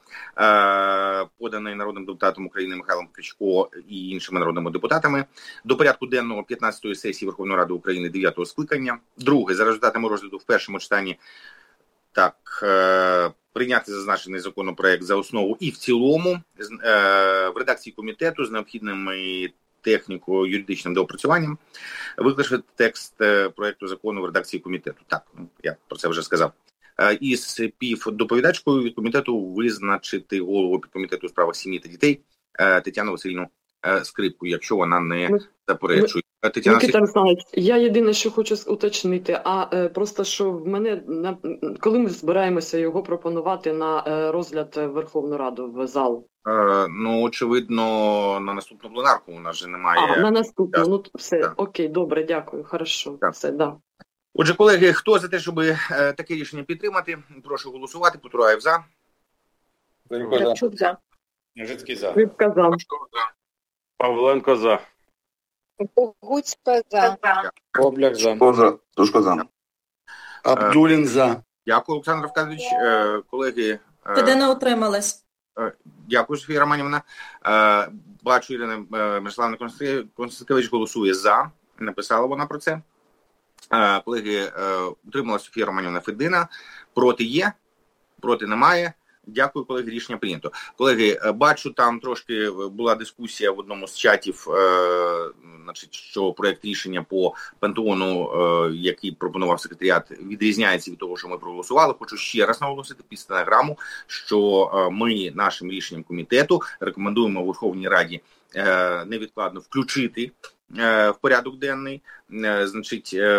поданий народним депутатом України Михайлом Кличко і іншими народними депутатами до порядку денного п'ятнадцятої сесії Верховної Ради України дев'ятого скликання. Друге, за результатами розгляду в першому читанні, так, прийняти зазначений законопроект за основу і в цілому в редакції комітету з необхідними техніко-юридичним доопрацюванням, викласти текст проекту закону в редакції комітету. Так, я про це вже сказав. І співдоповідачкою від комітету визначити голову підкомітету у справах сім'ї та дітей Тетяну Васильівну Скрипку, якщо вона не заперечує. Тетяна Микита Русланович, я єдине, що хочу уточнити, а е, просто, що в мене, на, коли ми збираємося його пропонувати на е, розгляд Верховну Раду в зал? Е, ну, очевидно, на наступну пленарку у нас же немає. А, на наступну, ну все, так. Окей, добре, дякую, хорошо, так. Все, да. Отже, колеги, хто за те, щоб е, таке рішення підтримати, прошу голосувати, Потураєв за. Кравчук за. Жицький за. Скрипка за. Павленко за. Богуцька за. Бобляк за. Коза, Тушко за. Абдулін за. Дякую, Олександр Равкадович. Е, колеги. Е, Федена утрималась. Е, дякую, Софія Романівна. Е, бачу, Ірина е, Мирославна Константинович голосує за. Написала вона про це. Е, колеги, е, утримала Софія Романівна Федина. Проти є, проти немає. Дякую, колеги, рішення прийнято. Колеги, бачу, там трошки була дискусія в одному з чатів, е, значить, що проєкт рішення по пантеону, е, який пропонував секретаріат, відрізняється від того, що ми проголосували. Хочу ще раз наголосити під стенограму, що е, ми нашим рішенням комітету рекомендуємо Верховній Раді е, невідкладно включити е, в порядок денний, е, значить, е,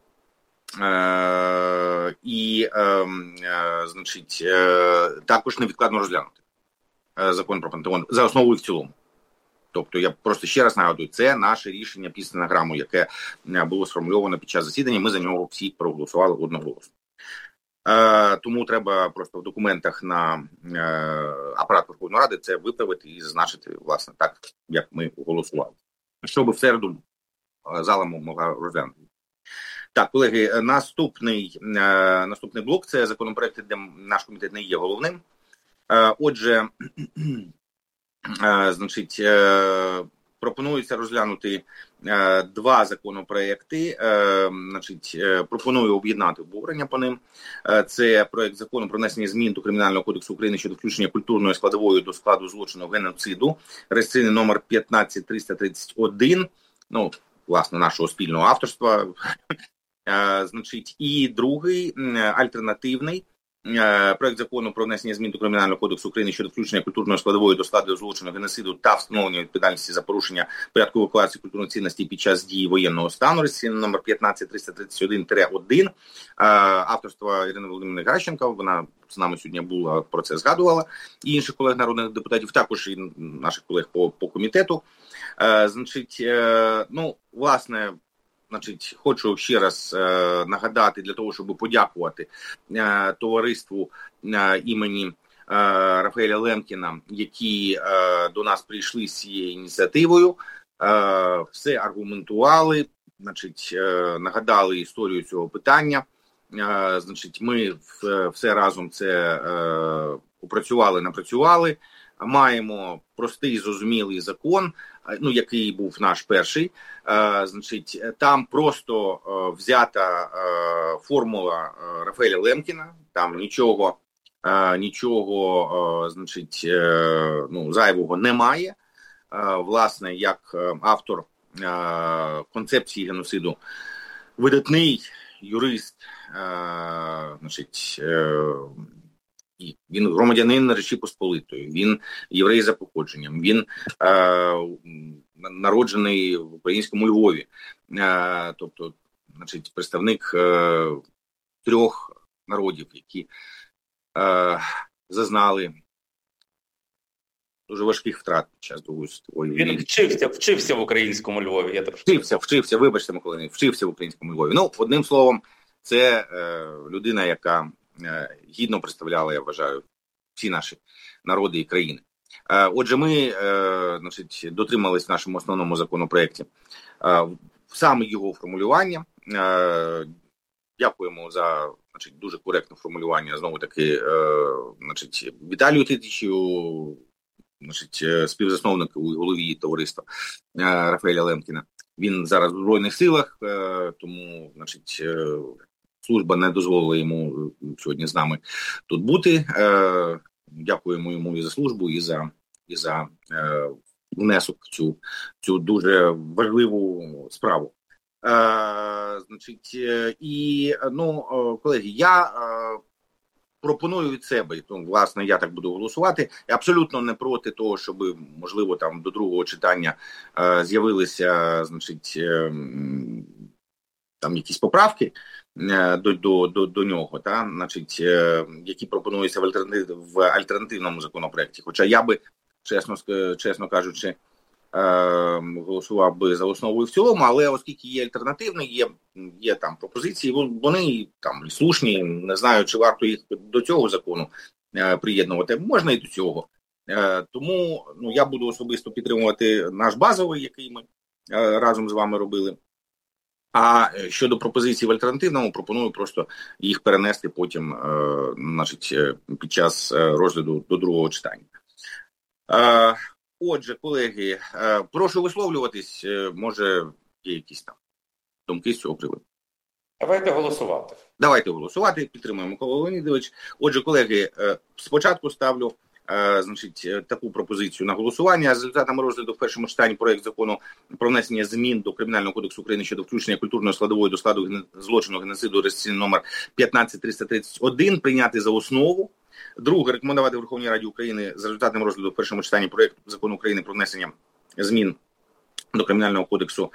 Е, і, е, е, значить, е, також невідкладно розглянути е, закон про пантеон за основу і в цілому. Тобто, я просто ще раз нагадую, це наше рішення під стенограму, яке було сформульовано під час засідання, ми за нього всі проголосували одноголосно. Е, тому треба просто в документах на е, апарат Верховної Ради це виправити і зазначити, власне, так, як ми голосували. Щоб в середу зала могла розглянути. Так, колеги, наступний, е, наступний блок – це законопроекти, де наш комітет не є головним. Е, отже, е, значить, е, пропонується розглянути е, два законопроекти. Е, значить, е, пропоную об'єднати обговорення по ним. Е, це проект закону про внесення змін до Кримінального кодексу України щодо включення культурної складової до складу злочину геноциду. Реєстраційний номер п'ятнадцять триста тридцять один. Ну, власне, нашого спільного авторства. Uh, значить, і другий альтернативний uh, проект закону про внесення змін до Кримінального кодексу України щодо включення культурної складової до складу злочину геноциду та встановлення відповідальності за порушення порядку евакуації культурних цінностей під час дії воєнного стану, реєстраційний номер п'ятнадцять триста тридцять один один, uh, авторства Ірини Володимирівни Гращенко, вона з нами сьогодні була, про це згадувала, і інших колег народних депутатів, також і наших колег по, по комітету. Uh, значить, uh, ну, власне, Значить, хочу ще раз е, нагадати для того, щоб подякувати е, товариству е, імені е, Рафаеля Лемкіна, які е, до нас прийшли з цією ініціативою, е, все аргументували, значить, е, нагадали історію цього питання. Е, значить, ми в, все разом це е, опрацювали, напрацювали. Маємо простий, зрозумілий закон, ну, який був наш перший. Е, значить, там просто е, взята е, формула е, Рафаеля Лемкіна, там нічого, е, нічого е, значить, е, ну, зайвого немає. Е, власне, як автор е, концепції геноциду, видатний юрист, е, значить, е, він громадянин Речі Посполитої, він єврей за походженням, він е, народжений в українському Львові, е, тобто, значить, представник е, трьох народів, які е, зазнали дуже важких втрат під час Другої світової війни. Він вчився, вчився в українському Львові. Я трошки... Вчився, вчився, вибачте, Микола, вчився в українському Львові. Ну, одним словом, це е, людина, яка гідно представляли, я вважаю, всі наші народи і країни. Отже, ми, значить, дотримались в нашому основному законопроекті саме його формулювання. Дякуємо за значить, дуже коректне формулювання, знову-таки, е, значить, Віталію Титичу, значить, співзасновнику і голові товариства е, Рафаеля Лемкіна. Він зараз в Збройних силах, е, тому, значить, е, служба не дозволила йому сьогодні з нами тут бути. Е, дякуємо йому і за службу, і за, і за е, внесок в цю, цю дуже важливу справу. Е, значить, е, і, ну, колеги, я е, пропоную від себе, і, ну, власне, я так буду голосувати, я абсолютно не проти того, щоб, можливо, там до другого читання е, з'явилися, значить, е, там якісь поправки е, до, до, до, до нього, та, значить, е, які пропонуються в, альтернатив, в альтернативному законопроекті. Хоча я би, чесно, чесно кажучи, Е, голосував би за основу і в цілому, але оскільки є альтернативний, є, є там пропозиції, вони там слушні, не знаю, чи варто їх до цього закону е, приєднувати, можна і до цього. Е, тому, ну, я буду особисто підтримувати наш базовий, який ми е, разом з вами робили. А щодо пропозицій в альтернативному, пропоную просто їх перенести потім, е, значить, під час розгляду до другого читання. Е, Отже, колеги, прошу висловлюватись, може є якісь там думки з цього приводу. Давайте голосувати. Давайте голосувати, підтримуємо Микола Леонідович. Отже, колеги, спочатку ставлю, значить, таку пропозицію на голосування. За результатами розгляду в першому читанні проект закону про внесення змін до Кримінального кодексу України щодо включення культурної складової до складу злочину геноциду реєстраційний номер п'ятнадцять триста тридцять один прийняти за основу. Друге, рекомендувати Верховній Раді України за результатами розгляду в першому читанні проєкту закону України про внесення змін до Кримінального кодексу,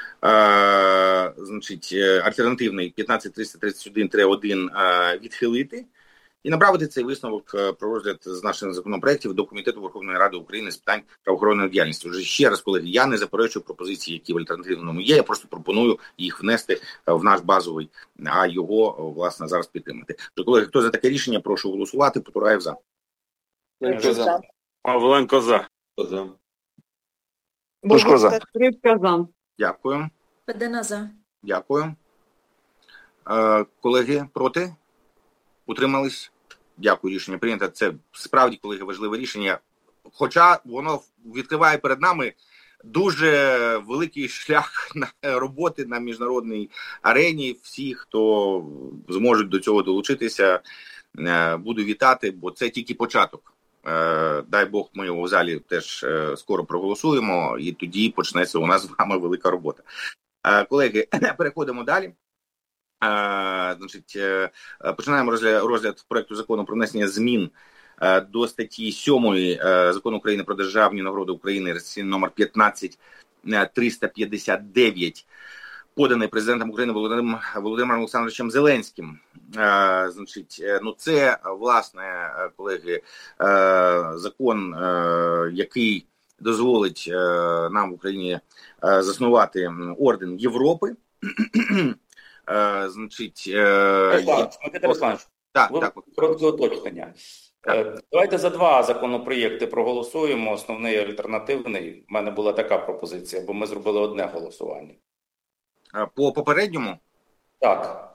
е, значить, альтернативний п'ятнадцять триста тридцять один один е, відхилити і направити цей висновок про розгляд з наших законопроєктів до Комітету Верховної Ради України з питань правоохоронної діяльності. Вже ще раз, колеги, я не заперечую пропозиції, які в альтернативному є, я просто пропоную їх внести в наш базовий, а його, власне, зараз підтримати. Тож, колеги, хто за таке рішення, прошу голосувати. Потураєв за. За. Павленко за. За. Бушко за. за. Дякую. Федина за. Дякую. Е, колеги, проти? Утримались? Дякую, рішення прийнято. Це справді, колеги, важливе рішення. Хоча воно відкриває перед нами дуже великий шлях на роботи на міжнародній арені. Всі, хто зможуть до цього долучитися, буду вітати, бо це тільки початок. Дай Бог, ми його в залі теж скоро проголосуємо, і тоді почнеться у нас з вами велика робота. Колеги, переходимо далі. Uh, значить, uh, починаємо розгляд, розгляд проекту закону про внесення змін uh, до статті сьомої uh, Закону України про державні нагороди України, реєстраційний номер п'ятнадцять триста п'ятдесят дев'ять, поданий президентом України Володимиром, Володимиром Олександровичем Зеленським. Uh, значить, uh, ну це, власне, колеги, uh, закон, uh, який дозволить uh, нам в Україні uh, заснувати орден Європи. Uh, значить, uh, Микита Русланович, так, так. коротке уточнення. Uh, давайте за два законопроєкти проголосуємо, основний і альтернативний. У мене була така пропозиція, бо ми зробили одне голосування. Uh, по попередньому? Так.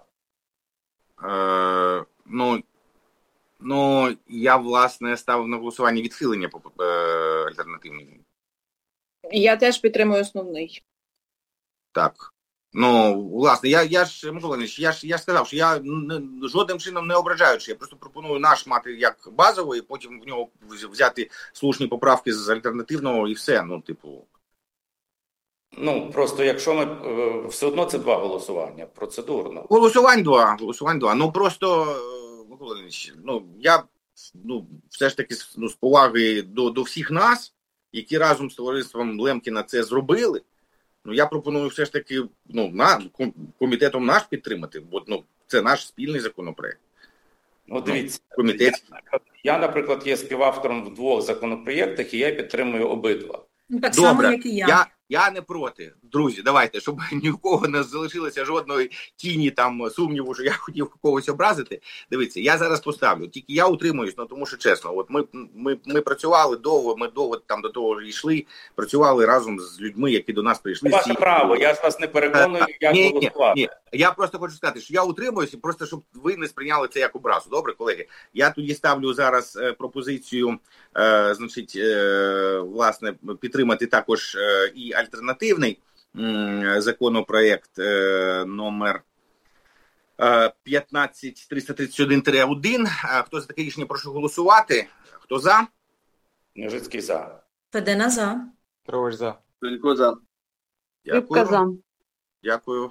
Uh, ну, ну, я, власне, ставив на голосування відхилення по uh, альтернативному. Я теж підтримую основний. Так. Ну, власне, я, я ж, Микола Леонідович, я ж, я ж сказав, що я не, жодним чином не ображаючи, я просто пропоную наш мати як базовий, і потім в нього взяти слушні поправки з альтернативного і все, ну, типу. Ну, просто якщо ми, все одно це два голосування, процедурно. Голосувань два, голосувань два, ну, просто, Микола Леонідович, ну, я, ну, все ж таки, ну, з поваги до, до всіх нас, які разом з товариством Лемкіна це зробили, ну, я пропоную все ж таки, ну, на, комітетом наш підтримати, бо, ну, це наш спільний законопроект. Ну, дивіться, ну, комітет. я, я, наприклад, є співавтором в двох законопроєктах, і я підтримую обидва. Так Добре, само, як і я. я. Я не проти. друзі, давайте, щоб ні у кого не залишилося жодної тіні там сумніву, що я хотів когось образити. Дивіться, я зараз поставлю, тільки я утримуюсь, ну тому що чесно, от ми, ми, ми працювали довго, ми довго там до того йшли, працювали разом з людьми, які до нас прийшли. Це ваше право, я ж вас не переконую, як ні, голосувати. Ні, ні, я просто хочу сказати, що я утримуюся, просто щоб ви не сприйняли це як образу. Добре, колеги? Я тоді ставлю зараз е, пропозицію, е, значить, е, власне, підтримати також е, і альтернативний е, законопроект е, номер е, п'ятнадцять триста тридцять один один. Хто за таке рішення, прошу голосувати. Хто за? Княжицький за. Федена за. Троєш за. Пенько за. Дякую. за. Дякую.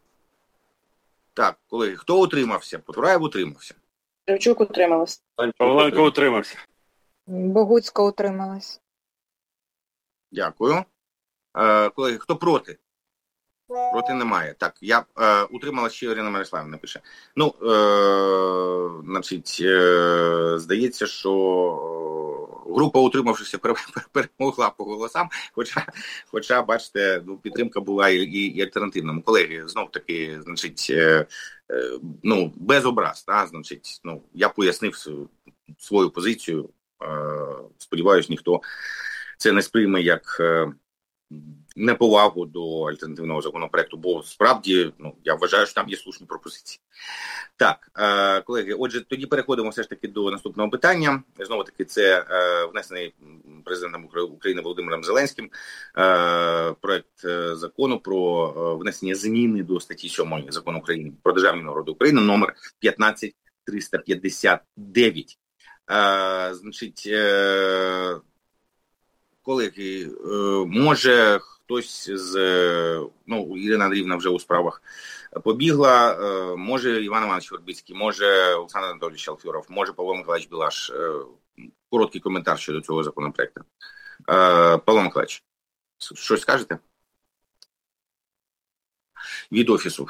Так, колеги, хто утримався? Потураєв утримався. Кравчук утрималась. Павленко утримався. Богуцька утрималась. Дякую. Е, колеги, хто проти? Проти немає. Так, я е, утримала ще Ірина Мирославівна пише. Ну, е, значить, е, здається, що група утримавшися перемогла по голосам, хоча, хоча бачите, ну, підтримка була і, і, і альтернативному. Колеги, знов таки, значить, е, е, ну, без образ, та, значить, ну, я пояснив свою позицію. Е, сподіваюсь, ніхто це не сприйме як е, неповагу до альтернативного законопроекту, бо справді, ну, я вважаю, що там є слушні пропозиції. Так, е, колеги, отже, тоді переходимо все ж таки до наступного питання. Знову таки, це е, внесений президентом України Володимиром Зеленським е, проект е, закону про е, внесення зміни до статті сьомої Закону України про державні нагороди України номер п'ятнадцять триста п'ятдесят дев'ять. Е, значить, е, колеги, е, може хтось з, ну, Ірина Андріївна вже у справах побігла, е, може Іван Іванович Вербицький, може Олександр Анатолійович Алферов, може Павло Миколаївич Білаш. Е, короткий коментар щодо цього законопроекту. Е, Павло Миколаївич, щось скажете? Від офісу.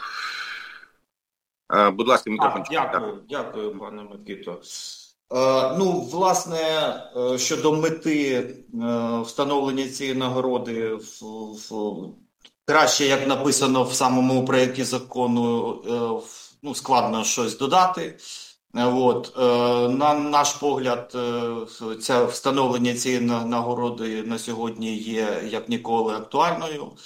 Е, будь ласка, мікрофон. А, дякую, дякую, пане Микито. Е, ну, власне, е, щодо мети е, встановлення цієї нагороди, в, в, краще, як написано в самому проєкті закону, е, в, ну, складно щось додати. Е, от, е, на наш погляд, е, це встановлення цієї нагороди на сьогодні є як ніколи актуальною е,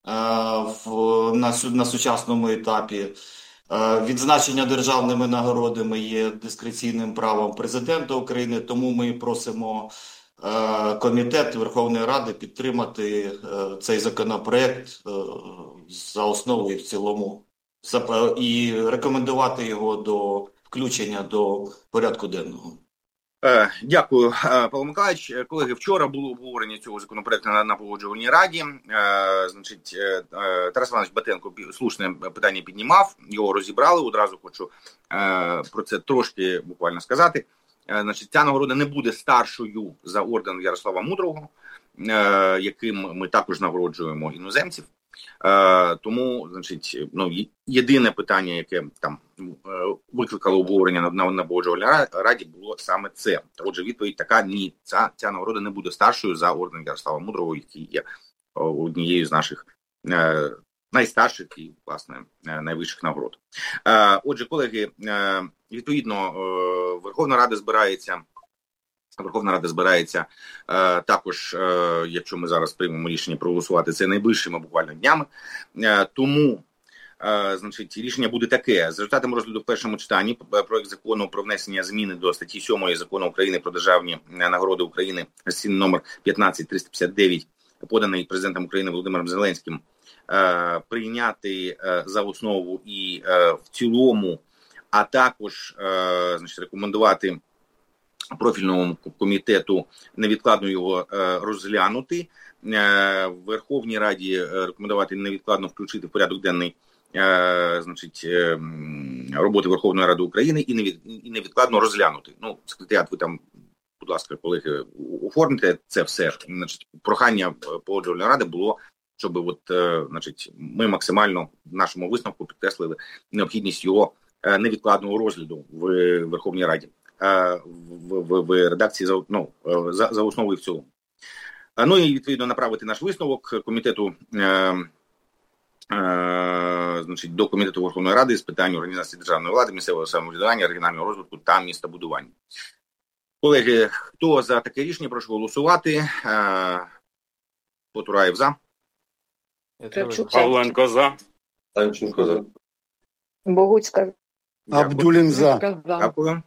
в, на, на сучасному етапі. Відзначення державними нагородами є дискреційним правом президента України, тому ми просимо е, комітет Верховної Ради підтримати е, цей законопроект е, за основу і в цілому і рекомендувати його до включення до порядку денного. Дякую, Павло Миколаївич. Колеги, вчора було обговорення цього законопроекту на, на Погоджувальній раді. Е, значить, е, Тарас Іванович Батенко слушне питання піднімав, його розібрали. Одразу хочу е, про це трошки буквально сказати. Е, значить, ця нагорода не буде старшою за орден Ярослава Мудрого, е, яким ми також нагороджуємо іноземців. Е, тому, значить, ну, єдине питання, яке там е, викликало обговорення на, на, на Погоджувальній раді, було саме це. Отже, відповідь така: ні, ця, ця нагорода не буде старшою за орден Ярослава Мудрого, який є однією з наших е, найстарших і, власне, найвищих нагород. Е, отже, колеги, е, відповідно, е, Верховна Рада збирається Верховна Рада збирається е, також, е, якщо ми зараз приймемо рішення проголосувати, це найближчими буквально днями. Е, тому, е, значить, рішення буде таке. За результатами розгляду в першому читанні проект закону про внесення зміни до статті сьомої Закону України про державні нагороди України, реєстраційний номер п'ятнадцять триста п'ятдесят дев'ять, поданий президентом України Володимиром Зеленським, е, прийняти е, за основу і е, в цілому, а також, е, значить, рекомендувати профільному комітету невідкладно його е, розглянути. Е, в Верховній Раді рекомендувати невідкладно включити в порядок денний е, значить, е, роботи Верховної Ради України і, невід, і невідкладно розглянути. Ну, секретаріат, ви там, будь ласка, колеги, оформите це все. Значить, прохання Погоджувальної ради було, щоб от, е, значить, ми максимально в нашому висновку підкреслили необхідність його е, невідкладного розгляду в Верховній Раді. В, в, в редакції за, ну, за, за основу і в цілому. Ну і відповідно направити наш висновок комітету е, значить, до Комітету Верховної Ради з питань організації державної влади, місцевого самоврядування, регіонального розвитку та містобудування. Колеги, хто за таке рішення, прошу голосувати. Потураєв за. Павленко за. Танченко за. Богуцька. Абдулін за. Дякую.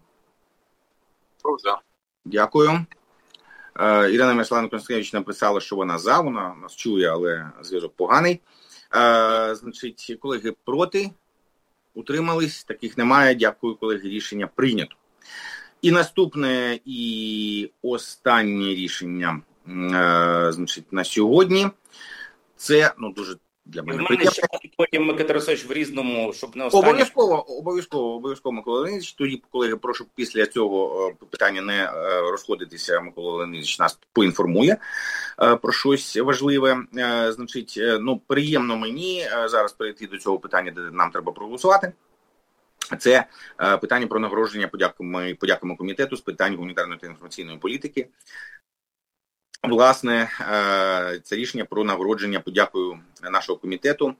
Дякую. Ірина Мирославівна-Констанкевич написала, що вона за, вона нас чує, але зв'язок поганий. Значить, колеги, проти, утримались, таких немає. Дякую, колеги, рішення прийнято. І наступне, і останнє рішення, значить, на сьогодні, це, ну, дуже для мене приємно. Ще потім, Микита Росович, в Різному, щоб не останнє. Обов'язково, обов'язково, обов'язково, Микола Леонідович. Тоді, колеги, прошу після цього питання не розходитися. Микола Леонідович нас поінформує про щось важливе. Значить, ну, приємно мені зараз перейти до цього питання, де нам треба проголосувати. Це питання про нагородження подяками, подяками комітету з питань гуманітарної та інформаційної політики. Власне, це рішення про нагородження подякою нашого комітету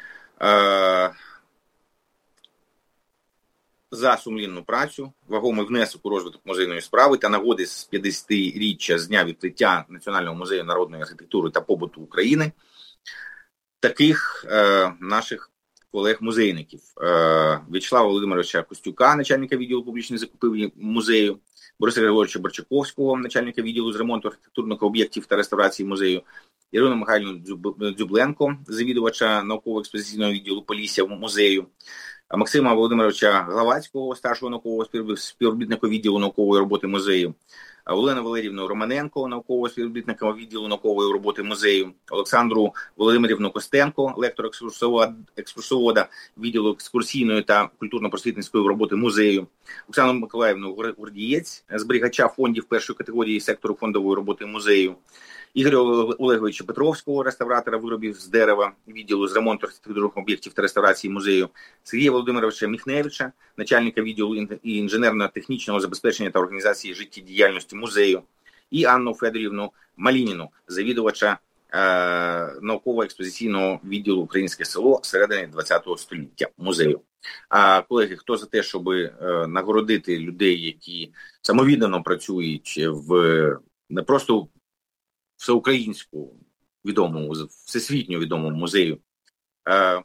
за сумлінну працю, вагомий внесок у розвиток музейної справи та нагоди з п'ятдесятиріччя з дня відкриття Національного музею народної архітектури та побуту України таких наших колег-музейників. В'ячеслава Володимировича Костюка, начальника відділу публічних закупівель музею, Бориса Григоровича Барчаковського, начальника відділу з ремонту архітектурних об'єктів та реставрації музею, Ірину Михайлівну Дзюбленко, завідувача науково-експозиційного відділу Полісся музею, Максима Володимировича Главацького, старшого наукового співробітника відділу наукової роботи музею, Олену Валеріївну Романенко, наукового співробітника відділу наукової роботи музею, Олександру Володимирівну Костенко, лектор екскурсовода відділу екскурсійної та культурно-просвітницької роботи музею, Оксану Миколаївну Гордієць, зберігача фондів першої категорії сектору фондової роботи музею, Ігоря Олеговича Петровського, реставратора виробів з дерева, відділу з ремонту архітектурних об'єктів та реставрації музею, Сергія Володимировича Міхневича, начальника відділу інженерно-технічного забезпечення та організації життєдіяльності музею, і Анну Федорівну Малініну, завідувача е, науково-експозиційного відділу «Українське село» середини ХХ століття музею. А, колеги, хто за те, щоб е, нагородити людей, які самовіддано працюють в не просто всеукраїнську відомому, всесвітньо відомому музею, е, е,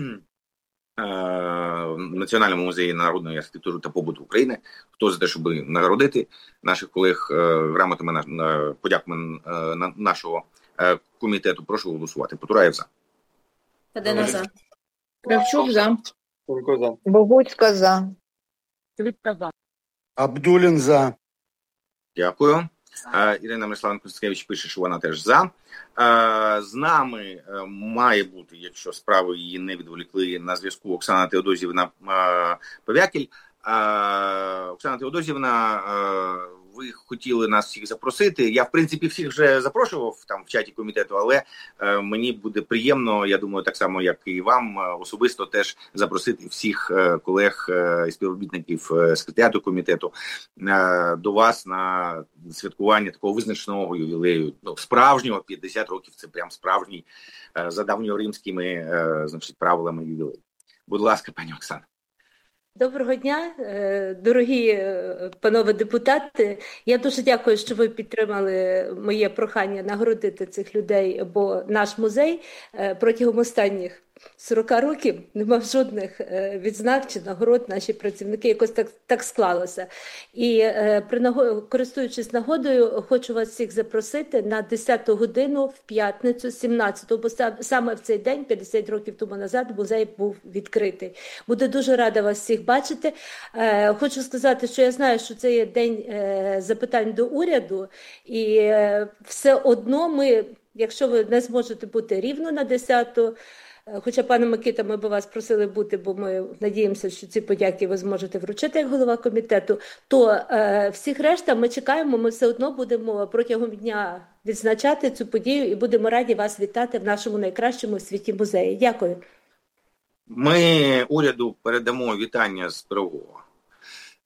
Національному музеї народної архітектури та побуту України, хто за те, щоб нагородити наших колег е, грамотами, на, на, подяками е, на, нашого е, комітету, прошу голосувати. Потураєв за. Федена за. Кравчук за. Богуцька за. Абдулін за. Дякую. Ірина Мирославівна-Констанкевич пише, що вона теж за. З нами має бути, якщо справи її не відволікли, на зв'язку Оксана Теодозівна Повякіль. Оксана Теодозівна, ви хотіли нас всіх запросити. Я, в принципі, всіх вже запрошував там в чаті комітету, але е, мені буде приємно, я думаю, так само, як і вам, особисто теж запросити всіх е, колег і е, співробітників е, секретаріату комітету е, до вас на святкування такого визначного ювілею. Ну, справжнього, п'ятдесят років, це прям справжній, е, за давньоримськими е, значить, правилами ювілею. Будь ласка, пані Оксана. Доброго дня, дорогі панове депутати. Я дуже дякую, що ви підтримали моє прохання нагородити цих людей, бо наш музей протягом останніх сорок років не мав жодних відзнак чи нагород, наші працівники, якось так, так склалося. І при нагод... користуючись нагодою, хочу вас всіх запросити на десяту годину в п'ятницю, сімнадцятого, бо саме в цей день, п'ятдесят років тому назад, музей був відкритий. Буду дуже рада вас всіх бачити. Хочу сказати, що я знаю, що це є день запитань до уряду, і все одно ми, якщо ви не зможете бути рівно на десяту, хоча, пане Микита, ми б вас просили бути, бо ми надіємося, що ці подяки ви зможете вручити як голова комітету, то е, всіх решта ми чекаємо, ми все одно будемо протягом дня відзначати цю подію і будемо раді вас вітати в нашому найкращому в світі музеї. Дякую. Ми уряду передамо вітання з Пирогова.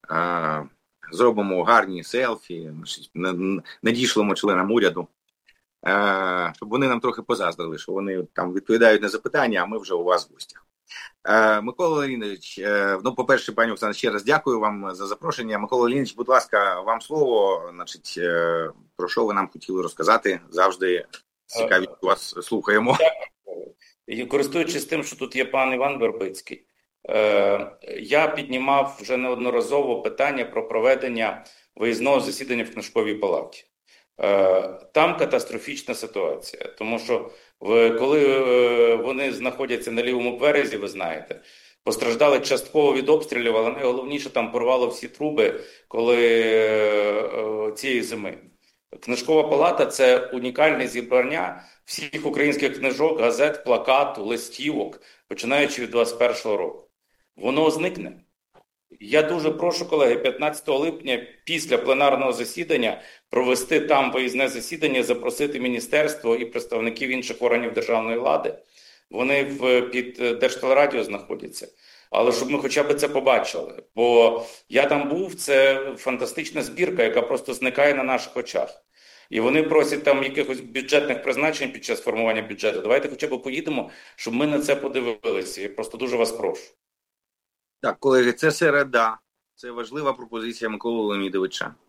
Зробимо гарні селфі, надішлемо членам уряду. Е, щоб вони нам трохи позаздрили, що вони там відповідають на запитання, а ми вже у вас в гостях. Е, Микола Леонідович, е, ну, по-перше, пані Оксана, ще раз дякую вам за запрошення. Микола Леонідович, будь ласка, вам слово. Значить, е, про що ви нам хотіли розказати? Завжди цікаві вас слухаємо. І користуючись тим, що тут є пан Іван Вербицький, е, я піднімав вже неодноразово питання про проведення виїзного засідання в Книжковій палаті. Там катастрофічна ситуація, тому що коли вони знаходяться на лівому березі, ви знаєте, постраждали частково від обстрілів, але найголовніше там порвало всі труби, коли цієї зими. Книжкова палата – це унікальне зібрання всіх українських книжок, газет, плакат, листівок, починаючи від двадцять першого року. Воно зникне. Я дуже прошу, колеги, п'ятнадцятого липня після пленарного засідання провести там виїзне засідання, запросити міністерство і представників інших органів державної влади. Вони в, під Держтелерадіо знаходяться. Але щоб ми хоча б це побачили. Бо я там був, це фантастична збірка, яка просто зникає на наших очах. І вони просять там якихось бюджетних призначень під час формування бюджету. Давайте хоча б поїдемо, щоб ми на це подивилися. Я просто дуже вас прошу. Так, колеги, це середа. Це важлива пропозиція Миколи Леонідовича.